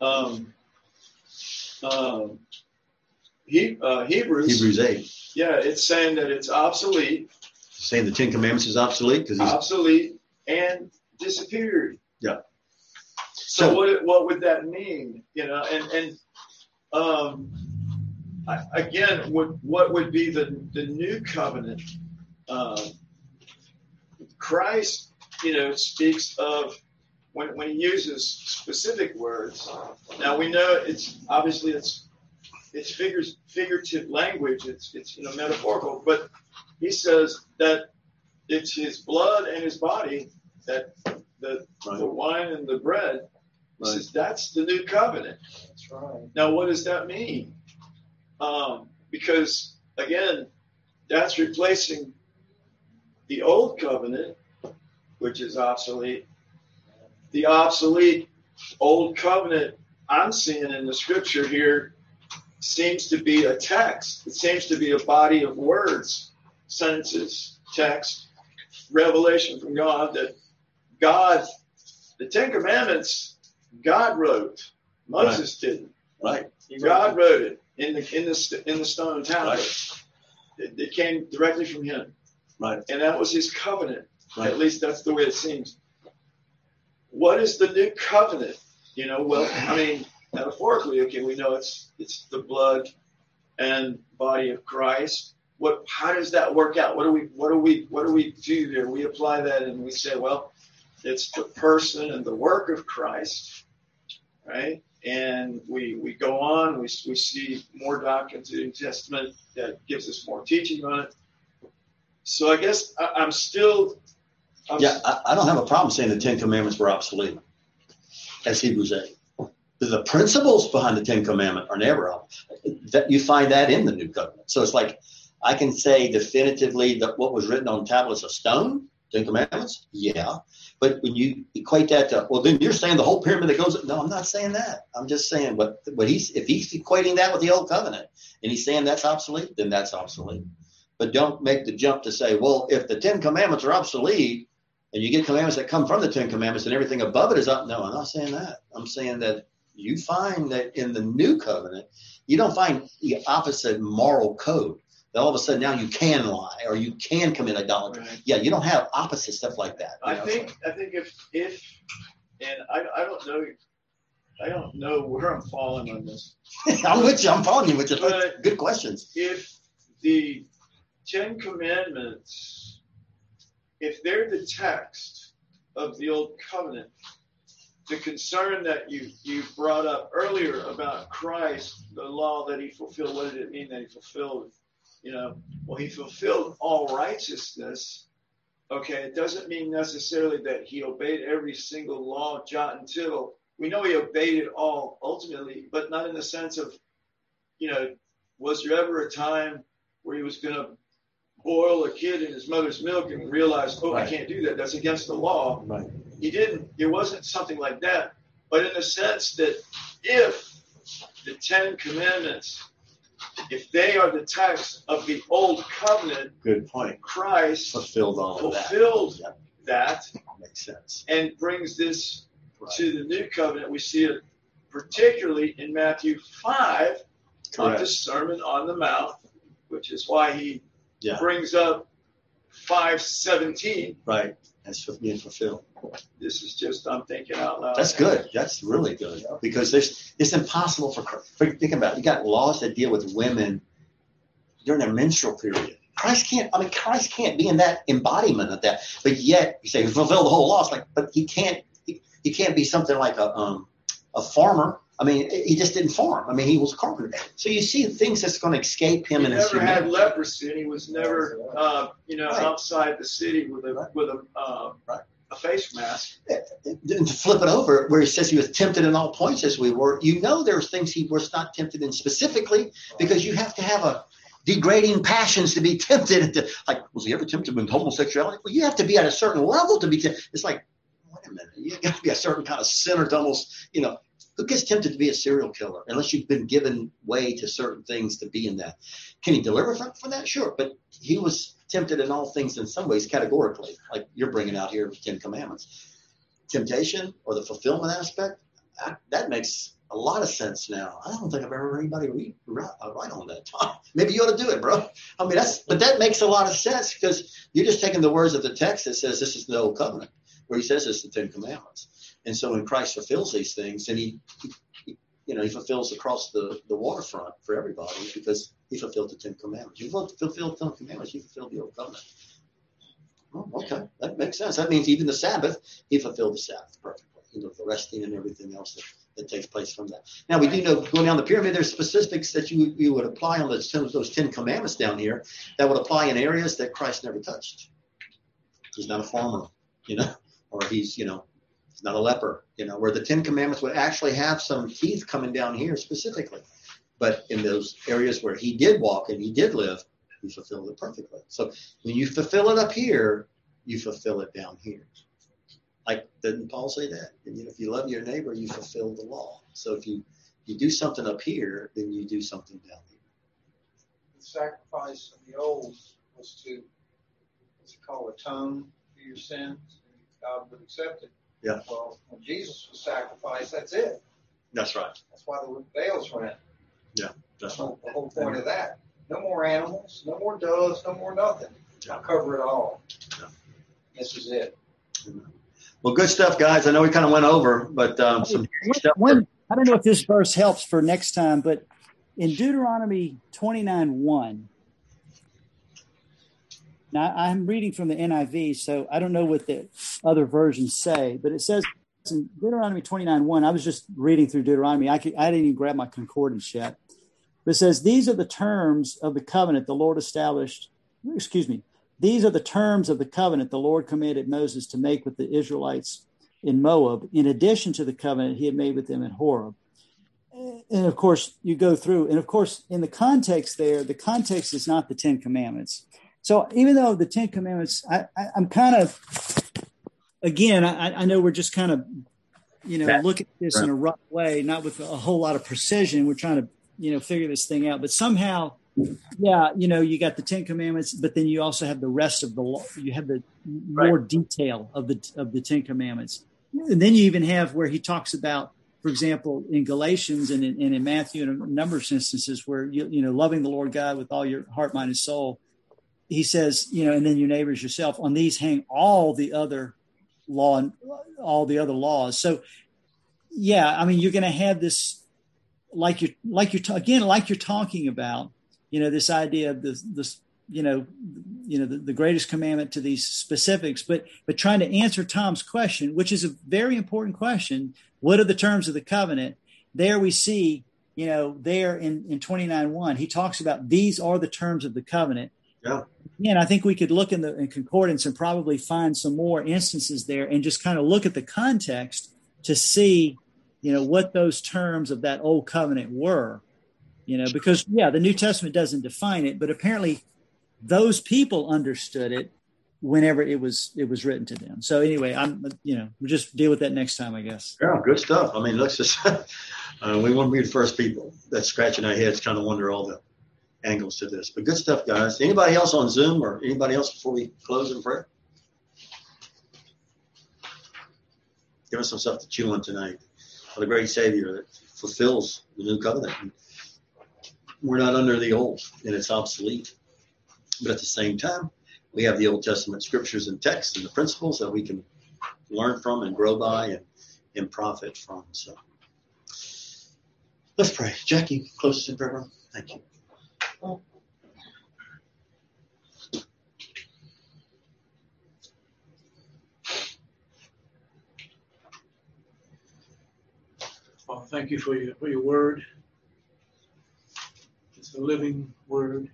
Hebrews 8. Yeah, it's saying that it's obsolete. Saying the Ten Commandments is obsolete because he's obsolete and disappeared. Yeah. So what would that mean? Again, what would be the new covenant? Christ, speaks of when he uses specific words. Now we know it's figurative language. It's metaphorical, but he says that it's his blood and his body, that the wine and the bread. He says that's the new covenant. That's right. Now, what does that mean? Because again, that's replacing the old covenant, which is obsolete. The obsolete old covenant I'm seeing in the scripture here seems to be a text. It seems to be a body of words, sentences, text, revelation from God that the Ten Commandments, God wrote. Moses didn't. Right. God wrote it in the stone tablet. Right. It came directly from him. Right. And that was his covenant. Right. At least that's the way it seems. What is the new covenant? Metaphorically, okay, we know it's the blood and body of Christ. How does that work out? What do we do there? We apply that and we say, well, it's the person and the work of Christ, right? And we go on, we see more doctrines in the New Testament that gives us more teaching on it. So I guess I don't have a problem saying the Ten Commandments were obsolete, as Hebrews 8. The principles behind the Ten Commandments are never obsolete. That you find that in the New Covenant. So it's like I can say definitively that what was written on tablets of stone, Ten Commandments, yeah. But when you equate that to, well, then you're saying the whole pyramid that goes. No, I'm not saying that. I'm just saying if he's equating that with the old covenant and he's saying that's obsolete, then that's obsolete. But don't make the jump to say, well, if the Ten Commandments are obsolete and you get commandments that come from the Ten Commandments and everything above it is up. No, I'm not saying that. I'm saying that you find that in the new covenant, you don't find the opposite moral code. That all of a sudden now you can lie or you can commit idolatry. Right. Yeah, you don't have opposite stuff like that. I think if and I don't know where I'm falling on this. I'm with you. I'm following you with you. Good questions. If the Ten Commandments, if they're the text of the Old Covenant, the concern that you brought up earlier about Christ, the law that he fulfilled, what did it mean that he fulfilled? He fulfilled all righteousness. Okay, it doesn't mean necessarily that he obeyed every single law, jot and tittle. We know he obeyed it all ultimately, but not in the sense of, was there ever a time where he was going to boil a kid in his mother's milk and realize, right. I can't do that. That's against the law. Right. He didn't. It wasn't something like that. But in the sense that if the Ten Commandments, if they are the text of the Old Covenant, good point. Christ fulfilled all that. Makes sense. And brings this to the New Covenant. We see it particularly in Matthew 5 on the Sermon on the Mount, which is why he brings up 5:17. Right. That's being fulfilled. This is just, I'm thinking out loud. That's good. That's really good. Because it's impossible think about it. You got laws that deal with women during their menstrual period. Christ can't be in that embodiment of that. But yet you say fulfill the whole law. It's like, but he can't be something like a farmer. I mean, he just didn't farm. I mean, he was a carpenter. So you see things that's going to escape him. He never had leprosy, and he was never, outside the city with a face mask. And to flip it over, where he says he was tempted in all points as we were, there's things he was not tempted in specifically, because you have to have a degrading passions to be tempted. Was he ever tempted in homosexuality? Well, you have to be at a certain level to be tempted. It's like, wait a minute, you have to be a certain kind of sinner to almost, who gets tempted to be a serial killer unless you've been given way to certain things to be in that? Can he deliver from that? Sure. But he was tempted in all things in some ways categorically, like you're bringing out here with 10 Commandments. Temptation or the fulfillment aspect, that makes a lot of sense now. I don't think I've ever heard anybody write on that. Maybe you ought to do it, bro. I mean, but that makes a lot of sense because you're just taking the words of the text that says this is the old covenant, where he says it's the 10 Commandments. And so when Christ fulfills these things, and he fulfills across the waterfront for everybody because he fulfilled the 10 Commandments. You fulfilled the 10 Commandments, you fulfilled the old covenant. Oh, okay, that makes sense. That means even the Sabbath, he fulfilled the Sabbath perfectly. The resting and everything else that takes place from that. Now, we do know going down the pyramid, there's specifics that you would apply on those 10 Commandments down here that would apply in areas that Christ never touched. He's not a farmer, or he's not a leper, where the 10 Commandments would actually have some teeth coming down here specifically. But in those areas where he did walk and he did live, he fulfilled it perfectly. So when you fulfill it up here, you fulfill it down here. Like, didn't Paul say that? And, if you love your neighbor, you fulfill the law. So if you do something up here, then you do something down here. The sacrifice of the old was to, what's it called, atone for your sins. God would accept it. Yeah. Well, when Jesus was sacrificed, that's it. That's right. That's why the veils were in. Yeah, that's right. The whole point of that. No more animals, no more doves, no more nothing. Yeah. I'll cover it all. Yeah. This is it. Amen. Well, good stuff, guys. I know we kind of went over, but some stuff. I don't know if this verse helps for next time, but in Deuteronomy 29:1, now I'm reading from the NIV, so I don't know what the other versions say, but it says in Deuteronomy 29:1, I was just reading through Deuteronomy. I didn't even grab my concordance yet. But it says, these are the terms of the covenant the Lord established. These are the terms of the covenant the Lord commanded Moses to make with the Israelites in Moab, in addition to the covenant he had made with them in Horeb. And of course, you go through, and of course, in the context there, the context is not the 10 Commandments. So even though the 10 Commandments, I'm kind of, again, I know we're just kind of, look at this in a rough way, not with a whole lot of precision. We're trying to, figure this thing out, but somehow, you got the 10 Commandments, but then you also have the rest of the law. You have the more detail of the 10 Commandments. And then you even have where he talks about, for example, in Galatians and in Matthew, and a number of instances where, loving the Lord God with all your heart, mind, and soul. He says, and then your neighbors yourself. On these hang all the other law and all the other laws. So, you're going to have this, like you're talking about, this idea of the greatest commandment to these specifics, but trying to answer Tom's question, which is a very important question. What are the terms of the covenant? There we see, there in 29:1, he talks about these are the terms of the covenant. Yeah. And I think we could look in concordance and probably find some more instances there and just kind of look at the context to see, what those terms of that old covenant were. Because the New Testament doesn't define it, but apparently those people understood it whenever it was written to them. So anyway, we'll just deal with that next time, I guess. Yeah, good stuff. I mean, let's just, we want to be the first people that's scratching our heads trying to wonder all the angles to this. But good stuff, guys. Anybody else on Zoom or anybody else before we close in prayer? Give us some stuff to chew on tonight. What a great Savior that fulfills the new covenant. We're not under the old, and it's obsolete. But at the same time, we have the Old Testament scriptures and texts and the principles that we can learn from and grow by and profit from. So let's pray. Jackie, close us in prayer. Thank you. Father, thank you for your word. It's a living word.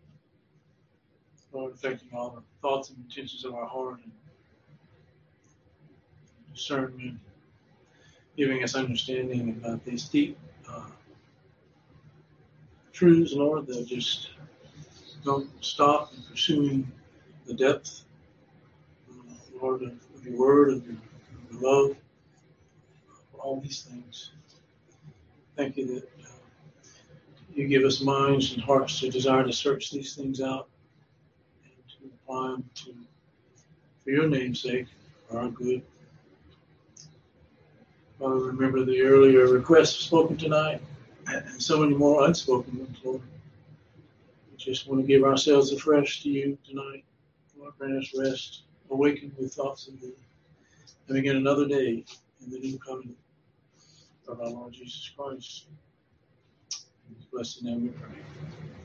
Lord, affecting all the thoughts and intentions of our heart and discernment, giving us understanding about these deep truths, Lord, that just don't stop in pursuing the depth, Lord, of your word, of your love, all these things. Thank you that you give us minds and hearts to desire to search these things out and to apply them for your name's sake, for our good. Father, remember the earlier requests spoken tonight and so many more unspoken ones, Lord. We just want to give ourselves afresh to you tonight. Lord, grant us rest, awaken with thoughts of thee, and begin another day in the new covenant of our Lord Jesus Christ. In his blessed name we pray.